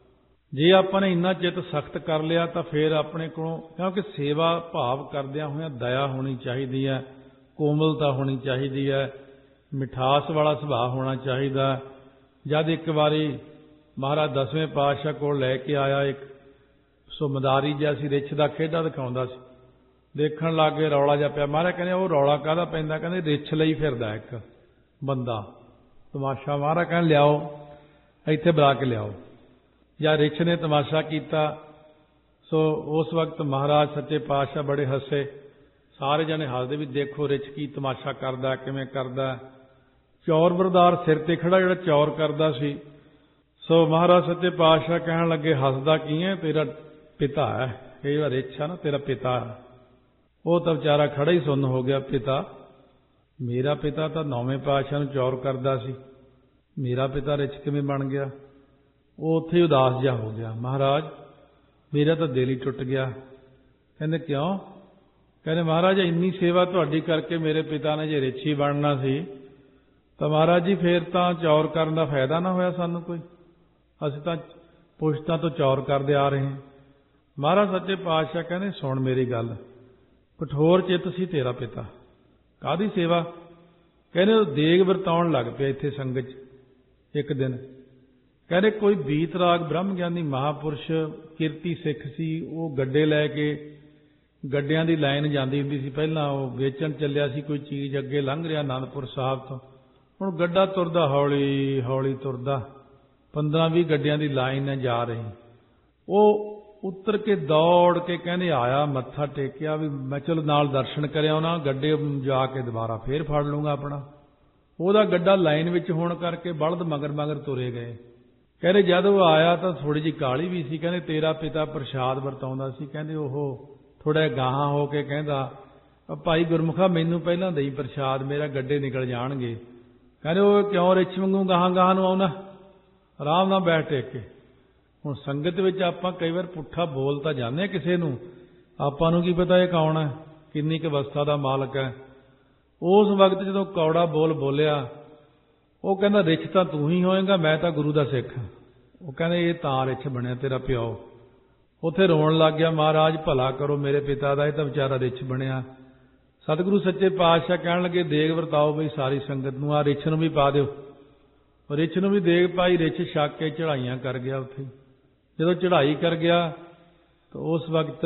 ਜੇ ਆਪਾਂ ਨੇ ਇੰਨਾ ਚਿੱਤ ਸਖਤ ਕਰ ਲਿਆ ਤਾਂ ਫਿਰ ਆਪਣੇ ਕੋਲੋਂ, ਕਿਉਂਕਿ ਸੇਵਾ ਭਾਵ ਕਰਦਿਆਂ ਹੋਇਆਂ ਦਇਆ ਹੋਣੀ ਚਾਹੀਦੀ ਹੈ, ਕੋਮਲਤਾ ਹੋਣੀ ਚਾਹੀਦੀ ਹੈ, ਮਿਠਾਸ ਵਾਲਾ ਸੁਭਾਅ ਹੋਣਾ ਚਾਹੀਦਾ। ਜਦ ਇੱਕ ਵਾਰੀ ਮਹਾਰਾਜ ਦਸਵੇਂ ਪਾਤਸ਼ਾਹ ਕੋਲ ਲੈ ਕੇ ਆਇਆ ਇੱਕ ਸੋ ਮਦਾਰੀ ਜਿਹਾ ਸੀ, ਰਿੱਛ ਦਾ ਖੇਡਾ ਦਿਖਾਉਂਦਾ ਸੀ। ਦੇਖਣ ਲੱਗ ਗਏ, ਰੌਲਾ ਜਿਹਾ ਪਿਆ। ਮਹਾਰਾਜ ਕਹਿੰਦੇ ਉਹ ਰੌਲਾ ਕਾਹਦਾ ਪੈਂਦਾ? ਕਹਿੰਦੇ ਰਿੱਛ ਲਈ ਫਿਰਦਾ ਇੱਕ ਬੰਦਾ ਤਮਾਸ਼ਾ। ਮਹਾਰਾਜ ਕਹਿੰਦੇ ਲਿਆਓ, ਇੱਥੇ ਬੁਲਾ ਕੇ ਲਿਆਓ। ਜਾਂ ਰਿੱਛ ਨੇ ਤਮਾਸ਼ਾ ਕੀਤਾ। ਸੋ ਉਸ ਵਕਤ ਮਹਾਰਾਜ ਸੱਚੇ ਪਾਤਸ਼ਾਹ ਬੜੇ ਹੱਸੇ। ਸਾਰੇ ਜਣੇ ਹੱਸਦੇ ਵੀ ਦੇਖੋ ਰਿੱਛ ਕੀ ਤਮਾਸ਼ਾ ਕਰਦਾ, ਕਿਵੇਂ ਕਰਦਾ। ਚੌਰ ਬਰਦਾਰ ਸਿਰ ਤੇ ਖੜਾ ਜਿਹੜਾ ਚੌਰ ਕਰਦਾ ਸੀ। ਸੋ ਮਹਾਰਾਜ ਸੱਚੇ ਪਾਤਸ਼ਾਹ ਕਹਿਣ ਲੱਗੇ ਹੱਸਦਾ ਕੀ ਹੈ? ਤੇਰਾ ਪਿਤਾ ਹੈ, ਇਹ ਜਿਹੜਾ ਰਿੱਛ ਆ ਨਾ ਤੇਰਾ ਪਿਤਾ ਹੈ। ਉਹ ਤਾਂ ਵਿਚਾਰਾ ਖੜਾ ਹੀ ਸੁੰਨ ਹੋ ਗਿਆ। ਪਿਤਾ? ਮੇਰਾ ਪਿਤਾ ਤਾਂ ਨੌਵੇਂ ਪਾਤਸ਼ਾਹ ਨੂੰ ਚੌਰ ਕਰਦਾ ਸੀ, ਮੇਰਾ ਪਿਤਾ ਰਿੱਛ ਕਿਵੇਂ ਬਣ ਗਿਆ? ਉਹ ਉੱਥੇ ਹੀ ਉਦਾਸ ਜਿਹਾ ਹੋ ਗਿਆ। ਮਹਾਰਾਜ ਮੇਰਾ ਤਾਂ ਦਿਲ ਹੀ ਟੁੱਟ ਗਿਆ। ਕਹਿੰਦੇ ਕਿਉਂ? ਕਹਿੰਦੇ ਮਹਾਰਾਜ ਇੰਨੀ ਸੇਵਾ ਤੁਹਾਡੀ ਕਰਕੇ ਮੇਰੇ ਪਿਤਾ ਨੇ ਜੇ ਰਿਛੀ ਬਣਨਾ ਸੀ ਤਾਂ ਮਹਾਰਾਜ ਜੀ ਫੇਰ ਤਾਂ ਚੌਰ ਕਰਨ ਦਾ ਫਾਇਦਾ ਨਾ ਹੋਇਆ ਸਾਨੂੰ ਕੋਈ, ਅਸੀਂ ਤਾਂ ਪੁਸ਼ਤਾਂ ਤੋਂ ਚੌਰ ਕਰਦੇ ਆ ਰਹੇ ਹਾਂ। ਮਹਾਰਾਜ ਸੱਚੇ ਪਾਤਸ਼ਾਹ ਕਹਿੰਦੇ ਸੁਣ ਮੇਰੀ ਗੱਲ, ਕਠੋਰ ਚਿੱਤ ਸੀ ਤੇਰਾ ਪਿਤਾ, ਕਾਹਦੀ ਸੇਵਾ? ਕਹਿੰਦੇ ਉਹ ਦੇਗ ਵਰਤਾਉਣ ਲੱਗ ਪਿਆ ਇੱਥੇ ਸੰਗਤ 'ਚ ਇੱਕ ਦਿਨ। ਕਹਿੰਦੇ ਕੋਈ ਬੀਤਰਾਗ ਬ੍ਰਹਮ ਗਿਆਨੀ ਮਹਾਂਪੁਰਸ਼ ਕਿਰਤੀ ਸਿੱਖ ਸੀ, ਉਹ ਗੱਡੇ ਲੈ ਕੇ, ਗੱਡਿਆਂ ਦੀ ਲਾਈਨ ਜਾਂਦੀ ਹੁੰਦੀ ਸੀ ਪਹਿਲਾਂ, ਉਹ ਵੇਚਣ ਚੱਲਿਆ ਸੀ ਕੋਈ ਚੀਜ਼, ਅੱਗੇ ਲੰਘ ਰਿਹਾ ਅਨੰਦਪੁਰ ਸਾਹਿਬ ਤੋਂ। ਹੁਣ ਗੱਡਾ ਤੁਰਦਾ ਹੌਲੀ ਹੌਲੀ ਤੁਰਦਾ, ਪੰਦਰਾਂ ਵੀਹ ਗੱਡਿਆਂ ਦੀ ਲਾਈਨ ਹੈ ਜਾ ਰਹੀ। ਉਹ ਉੱਤਰ ਕੇ ਦੌੜ ਕੇ ਕਹਿੰਦੇ ਆਇਆ, ਮੱਥਾ ਟੇਕਿਆ ਵੀ ਮੈਂ ਚਲੋ ਨਾਲ ਦਰਸ਼ਨ ਕਰਿਆ ਉਹਨਾਂ, ਗੱਡੇ ਜਾ ਕੇ ਦੁਬਾਰਾ ਫੇਰ ਫੜ ਲੂੰਗਾ ਆਪਣਾ। ਉਹਦਾ ਗੱਡਾ ਲਾਈਨ ਵਿੱਚ ਹੋਣ ਕਰਕੇ ਬਲਦ ਮਗਰ ਮਗਰ ਤੁਰੇ ਗਏ। ਕਹਿੰਦੇ ਜਦ ਉਹ ਆਇਆ ਤਾਂ ਥੋੜੀ ਜਿਹੀ ਕਾਹਲੀ ਵੀ ਸੀ। ਕਹਿੰਦੇ ਤੇਰਾ ਪਿਤਾ ਪ੍ਰਸ਼ਾਦ ਵਰਤਾਉਂਦਾ ਸੀ। ਕਹਿੰਦੇ ਉਹ ਥੋੜਾ ਗਾਹਾਂ ਹੋ ਕੇ ਕਹਿੰਦਾ ਭਾਈ ਗੁਰਮੁਖਾ ਮੈਨੂੰ ਪਹਿਲਾਂ ਦੇਈ ਪ੍ਰਸ਼ਾਦ, ਮੇਰਾ ਗੱਡੇ ਨਿਕਲ ਜਾਣਗੇ। ਕਹਿੰਦੇ ਉਹ ਕਿਉਂ ਰਿਛ ਵਾਂਗੂ ਗਾਹਾਂ ਗਾਹਾਂ ਨੂੰ ਆਉਣਾ, ਆਰਾਮ ਨਾਲ ਬੈਠ ਟੇਕ ਕੇ। ਹੁਣ ਸੰਗਤ ਵਿੱਚ ਆਪਾਂ ਕਈ ਵਾਰ ਪੁੱਠਾ ਬੋਲ ਤਾਂ ਜਾਂਦੇ ਹਾਂ ਕਿਸੇ ਨੂੰ, ਆਪਾਂ ਨੂੰ ਕੀ ਪਤਾ ਇਹ ਕੌਣ ਹੈ, ਕਿੰਨੀ ਕੁ ਅਵਸਥਾ ਦਾ ਮਾਲਕ ਹੈ। ਉਸ ਵਕਤ ਜਦੋਂ ਕੌੜਾ ਬੋਲ ਬੋਲਿਆ, ਉਹ ਕਹਿੰਦਾ ਰਿਛ ਤਾਂ ਤੂੰ ਹੀ ਹੋਏਗਾ, ਮੈਂ ਤਾਂ ਗੁਰੂ ਦਾ ਸਿੱਖ। ਉਹ ਕਹਿੰਦੇ ਇਹ ਤਾਂ ਰਿਛ ਬਣਿਆ ਤੇਰਾ ਪਿਓ। ਉੱਥੇ ਰੋਣ ਲੱਗ ਗਿਆ, ਮਹਾਰਾਜ ਭਲਾ ਕਰੋ ਮੇਰੇ ਪਿਤਾ ਦਾ, ਇਹ ਤਾਂ ਵਿਚਾਰਾ ਰਿਛ ਬਣਿਆ। ਸਤਿਗੁਰੂ ਸੱਚੇ ਪਾਤਸ਼ਾਹ ਕਹਿਣ ਲੱਗੇ ਦੇਗ ਵਰਤਾਓ ਬਈ ਸਾਰੀ ਸੰਗਤ ਨੂੰ, ਆ ਰਿਛ ਨੂੰ ਵੀ ਪਾ ਦਿਓ। ਰਿਛ ਨੂੰ ਵੀ ਦੇਗ ਪਾਈ, ਰਿਛ ਛੱਕ ਕੇ ਚੜ੍ਹਾਈਆਂ ਕਰ ਗਿਆ। ਉੱਥੇ ਜਦੋਂ ਚੜ੍ਹਾਈ ਕਰ ਗਿਆ ਤਾਂ ਉਸ ਵਕਤ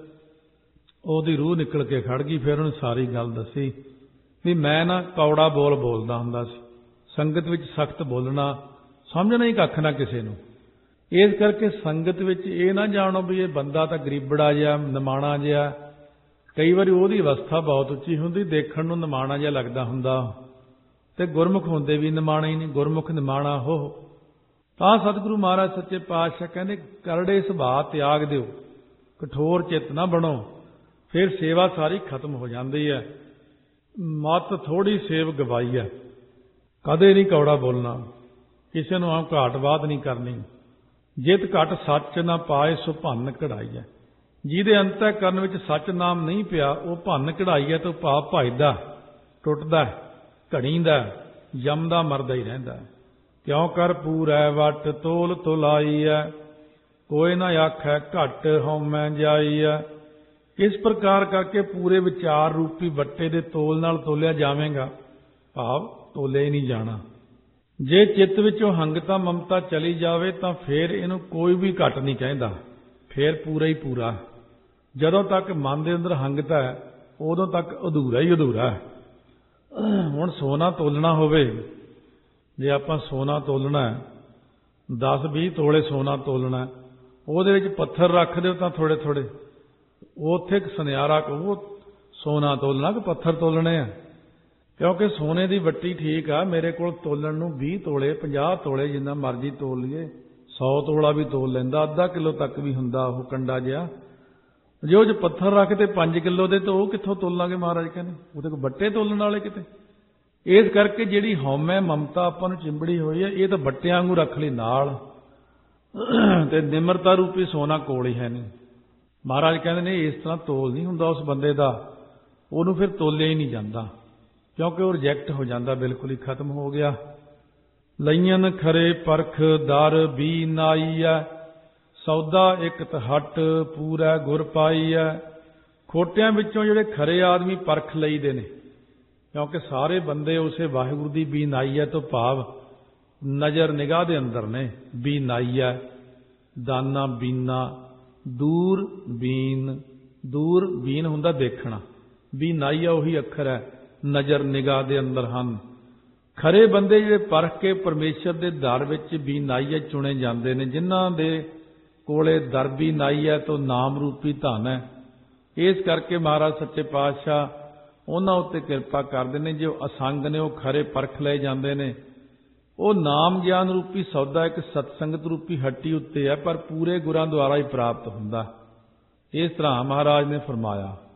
ਉਹਦੀ ਰੂਹ ਨਿਕਲ ਕੇ ਖੜ ਗਈ। ਫਿਰ ਉਹਨੇ ਸਾਰੀ ਗੱਲ ਦੱਸੀ ਵੀ ਮੈਂ ਨਾ ਕੌੜਾ ਬੋਲ ਬੋਲਦਾ ਹੁੰਦਾ ਸੀ, ਸੰਗਤ ਵਿੱਚ ਸਖਤ ਬੋਲਣਾ, ਸਮਝਣਾ ਹੀ ਕੱਖ ਨਾ ਕਿਸੇ ਨੂੰ। ਇਸ ਕਰਕੇ ਸੰਗਤ ਵਿੱਚ ਇਹ ਨਾ ਜਾਣੋ ਵੀ ਇਹ ਬੰਦਾ ਤਾਂ ਗਰੀਬੜਾ ਜਿਹਾ ਨਿਮਾਣਾ ਜਿਹਾ, ਕਈ ਵਾਰੀ ਉਹਦੀ ਅਵਸਥਾ ਬਹੁਤ ਉੱਚੀ ਹੁੰਦੀ, ਦੇਖਣ ਨੂੰ ਨਿਮਾਣਾ ਜਿਹਾ ਲੱਗਦਾ ਹੁੰਦਾ, ਤੇ ਗੁਰਮੁਖ ਹੁੰਦੇ ਵੀ ਨਿਮਾਣਾ ਹੀ ਨਹੀਂ, ਗੁਰਮੁਖ ਨਿਮਾਣਾ ਹੋ। ਤਾਂ ਸਤਿਗੁਰੂ ਮਹਾਰਾਜ ਸੱਚੇ ਪਾਤਸ਼ਾਹ ਕਹਿੰਦੇ ਕਰੜੇ ਸੁਭਾਅ ਤਿਆਗ ਦਿਓ, ਕਠੋਰ ਚਿੱਤ ਨਾ ਬਣੋ, ਫਿਰ ਸੇਵਾ ਸਾਰੀ ਖਤਮ ਹੋ ਜਾਂਦੀ ਹੈ। ਮੱਤ ਥੋੜੀ ਸੇਵ ਗਵਾਈ ਹੈ, ਕਦੇ ਨਹੀਂ ਕੌੜਾ ਬੋਲਣਾ, ਕਿਸੇ ਨੂੰ ਆਮ ਘਾਟ ਬਾਤ ਨਹੀਂ ਕਰਨੀ। ਜਿਤ ਘਟ ਸੱਚ ਨਾ ਪਾਏ ਸੋ ਭੰਨ ਕਢਾਈ ਹੈ। ਜਿਹਦੇ ਅੰਤःਕਰਨ ਵਿੱਚ ਸੱਚ ਨਾਮ ਨਹੀਂ ਪਿਆ ਉਹ ਭੰਨ ਕਢਾਈ ਹੈ, ਤੇ ਭਾਵ ਭਜਦਾ, ਟੁੱਟਦਾ, ਘੜੀਂਦਾ, ਜੰਮਦਾ ਮਰਦਾ ਹੀ ਰਹਿੰਦਾ। ਕਿਉਂ ਕਰ ਪੂਰੈ ਵਟ ਤੋਲ ਤੁਲਾਈ ਹੈ, ਕੋਈ ਨਾ ਆਖੈ ਘਟ ਹਉਮੈ ਜਾਈ ਹੈ। ਇਸ ਪ੍ਰਕਾਰ ਕਰਕੇ ਪੂਰੇ ਵਿਚਾਰ ਰੂਪੀ ਵੱਟੇ ਦੇ ਤੋਲ ਨਾਲ ਤੋਲਿਆ ਜਾਵੇਗਾ, ਭਾਵ ਤੋਲਿਆ ਹੀ ਨਹੀਂ ਜਾਣਾ। ਜੇ ਚਿੱਤ ਵਿੱਚੋਂ ਹੰਗਤਾ ਮਮਤਾ ਚਲੀ ਜਾਵੇ ਤਾਂ ਫਿਰ ਇਹਨੂੰ ਕੋਈ ਵੀ ਘਟ ਨਹੀਂ ਕਹਿੰਦਾ, ਫਿਰ ਪੂਰਾ ਹੀ ਪੂਰਾ। ਜਦੋਂ ਤੱਕ ਮਨ ਦੇ ਅੰਦਰ ਹੰਗਤਾ ਹੈ ਉਦੋਂ ਤੱਕ ਅਧੂਰਾ ਹੀ ਅਧੂਰਾ ਹੈ। ਹੁਣ ਸੋਨਾ ਤੋਲਣਾ ਹੋਵੇ, ਜੇ ਆਪਾਂ ਸੋਨਾ ਤੋਲਣਾ ਦਸ ਵੀਹ ਤੋਲੇ ਸੋਨਾ ਤੋਲਣਾ, ਉਹਦੇ ਵਿੱਚ ਪੱਥਰ ਰੱਖ ਦਿਓ ਤਾਂ ਥੋੜੇ ਥੋੜੇ, ਉੱਥੇ ਇੱਕ ਸੁਨਿਆਰਾ ਕਹੋ ਸੋਨਾ ਤੋਲਣਾ ਕਿ ਪੱਥਰ ਤੋਲਣੇ ਆ। ਕਿਉਂਕਿ ਸੋਨੇ ਦੀ ਵੱਟੀ ਠੀਕ ਆ, ਮੇਰੇ ਕੋਲ ਤੋਲਣ ਨੂੰ ਵੀਹ ਤੋਲੇ ਪੰਜਾਹ ਤੋਲੇ ਜਿੰਨਾ ਮਰਜ਼ੀ ਤੋਲ ਲਈਏ, ਸੌ ਤੋਲਾ ਵੀ ਤੋਲ ਲੈਂਦਾ, ਅੱਧਾ ਕਿਲੋ ਤੱਕ ਵੀ ਹੁੰਦਾ ਉਹ ਕੰਡਾ ਜਿਹਾ। ਜੇ ਉਹ 'ਚ ਪੱਥਰ ਰੱਖਦੇ ਪੰਜ ਕਿਲੋ ਦੇ ਤਾਂ ਉਹ ਕਿੱਥੋਂ ਤੋਲਾਂਗੇ? ਮਹਾਰਾਜ ਕਹਿੰਦੇ ਉਹਦੇ ਕੋਲ ਵੱਟੇ ਤੋਲਣ ਵਾਲੇ ਕਿਤੇ। ਇਸ ਕਰਕੇ ਜਿਹੜੀ ਹਉਮੈ ਮਮਤਾ ਆਪਾਂ ਨੂੰ ਚਿੰਬੜੀ ਹੋਈ ਹੈ, ਇਹ ਤਾਂ ਵੱਟਿਆਂ ਵਾਂਗੂ ਰੱਖ ਲਈ ਨਾਲ, ਤੇ ਨਿਮਰਤਾ ਰੂਪੀ ਸੋਨਾ ਕੋਲ ਹੀ ਹੈ ਨਹੀਂ। ਮਹਾਰਾਜ ਕਹਿੰਦੇ ਨੇ ਇਸ ਤਰ੍ਹਾਂ ਤੋਲ ਨਹੀਂ ਹੁੰਦਾ ਉਸ ਬੰਦੇ ਦਾ, ਉਹਨੂੰ ਫਿਰ ਤੋਲਿਆ ਹੀ ਨਹੀਂ ਜਾਂਦਾ, ਕਿਉਂਕਿ ਉਹ ਰਿਜੈਕਟ ਹੋ ਜਾਂਦਾ, ਬਿਲਕੁਲ ਹੀ ਖਤਮ ਹੋ ਗਿਆ। ਲਈਨ ਖਰੇ ਪਰਖ ਦਰ ਬੀ ਨਾਈਐ, ਸੌਦਾ ਇੱਕ ਤਹੱਟ ਪੂਰਾ ਗੁਰ ਪਾਈਐ। ਖੋਟਿਆਂ ਵਿੱਚੋਂ ਜਿਹੜੇ ਖਰੇ ਆਦਮੀ ਪਰਖ ਲਈਦੇ ਨੇ, ਕਿਉਂਕਿ ਸਾਰੇ ਬੰਦੇ ਉਸੇ ਵਾਹਿਗੁਰੂ ਦੀ ਬੀਨਾਈਐ ਤੋਂ ਭਾਵ ਨਜ਼ਰ ਨਿਗਾਹ ਦੇ ਅੰਦਰ ਨੇ। ਬੀਨਾਈਐ ਦਾਨਾ ਬੀਨਾ, ਦੂਰ ਬੀਨ, ਦੂਰ ਬੀਨ ਹੁੰਦਾ ਦੇਖਣਾ, ਬੀਨਾਈਐ ਉਹੀ ਅੱਖਰ ਹੈ, ਨਜ਼ਰ ਨਿਗਾਹ ਦੇ ਅੰਦਰ ਹਨ। ਖਰੇ ਬੰਦੇ ਜਿਹੜੇ ਪਰਖ ਕੇ ਪਰਮੇਸ਼ਰ ਦੇ ਦਰ ਵਿੱਚ ਬੀਨਾਈਐ ਚੁਣੇ ਜਾਂਦੇ ਨੇ, ਜਿਨ੍ਹਾਂ ਦੇ ਕੋਲੇ ਦਰ ਬੀਨਾਈਐ ਤੋਂ ਨਾਮ ਰੂਪੀ ਧਨ ਹੈ। ਇਸ ਕਰਕੇ ਮਹਾਰਾਜ ਸੱਚੇ ਪਾਤਸ਼ਾਹ ਉਹਨਾਂ ਉੱਤੇ ਕਿਰਪਾ ਕਰਦੇ ਨੇ, ਜੋ ਅਸੰਗ ਨੇ ਉਹ ਖਰੇ ਪਰਖ ਲਏ ਜਾਂਦੇ ਨੇ। ਉਹ ਨਾਮ ਗਿਆਨ ਰੂਪੀ ਸੌਦਾ ਇੱਕ ਸਤਸੰਗਤ ਰੂਪੀ ਹੱਟੀ ਉੱਤੇ ਹੈ, ਪਰ ਪੂਰੇ ਗੁਰਾਂ ਦੁਆਰਾ ਹੀ ਪ੍ਰਾਪਤ ਹੁੰਦਾ। ਇਸ ਤਰ੍ਹਾਂ ਮਹਾਰਾਜ ਨੇ ਫਰਮਾਇਆ।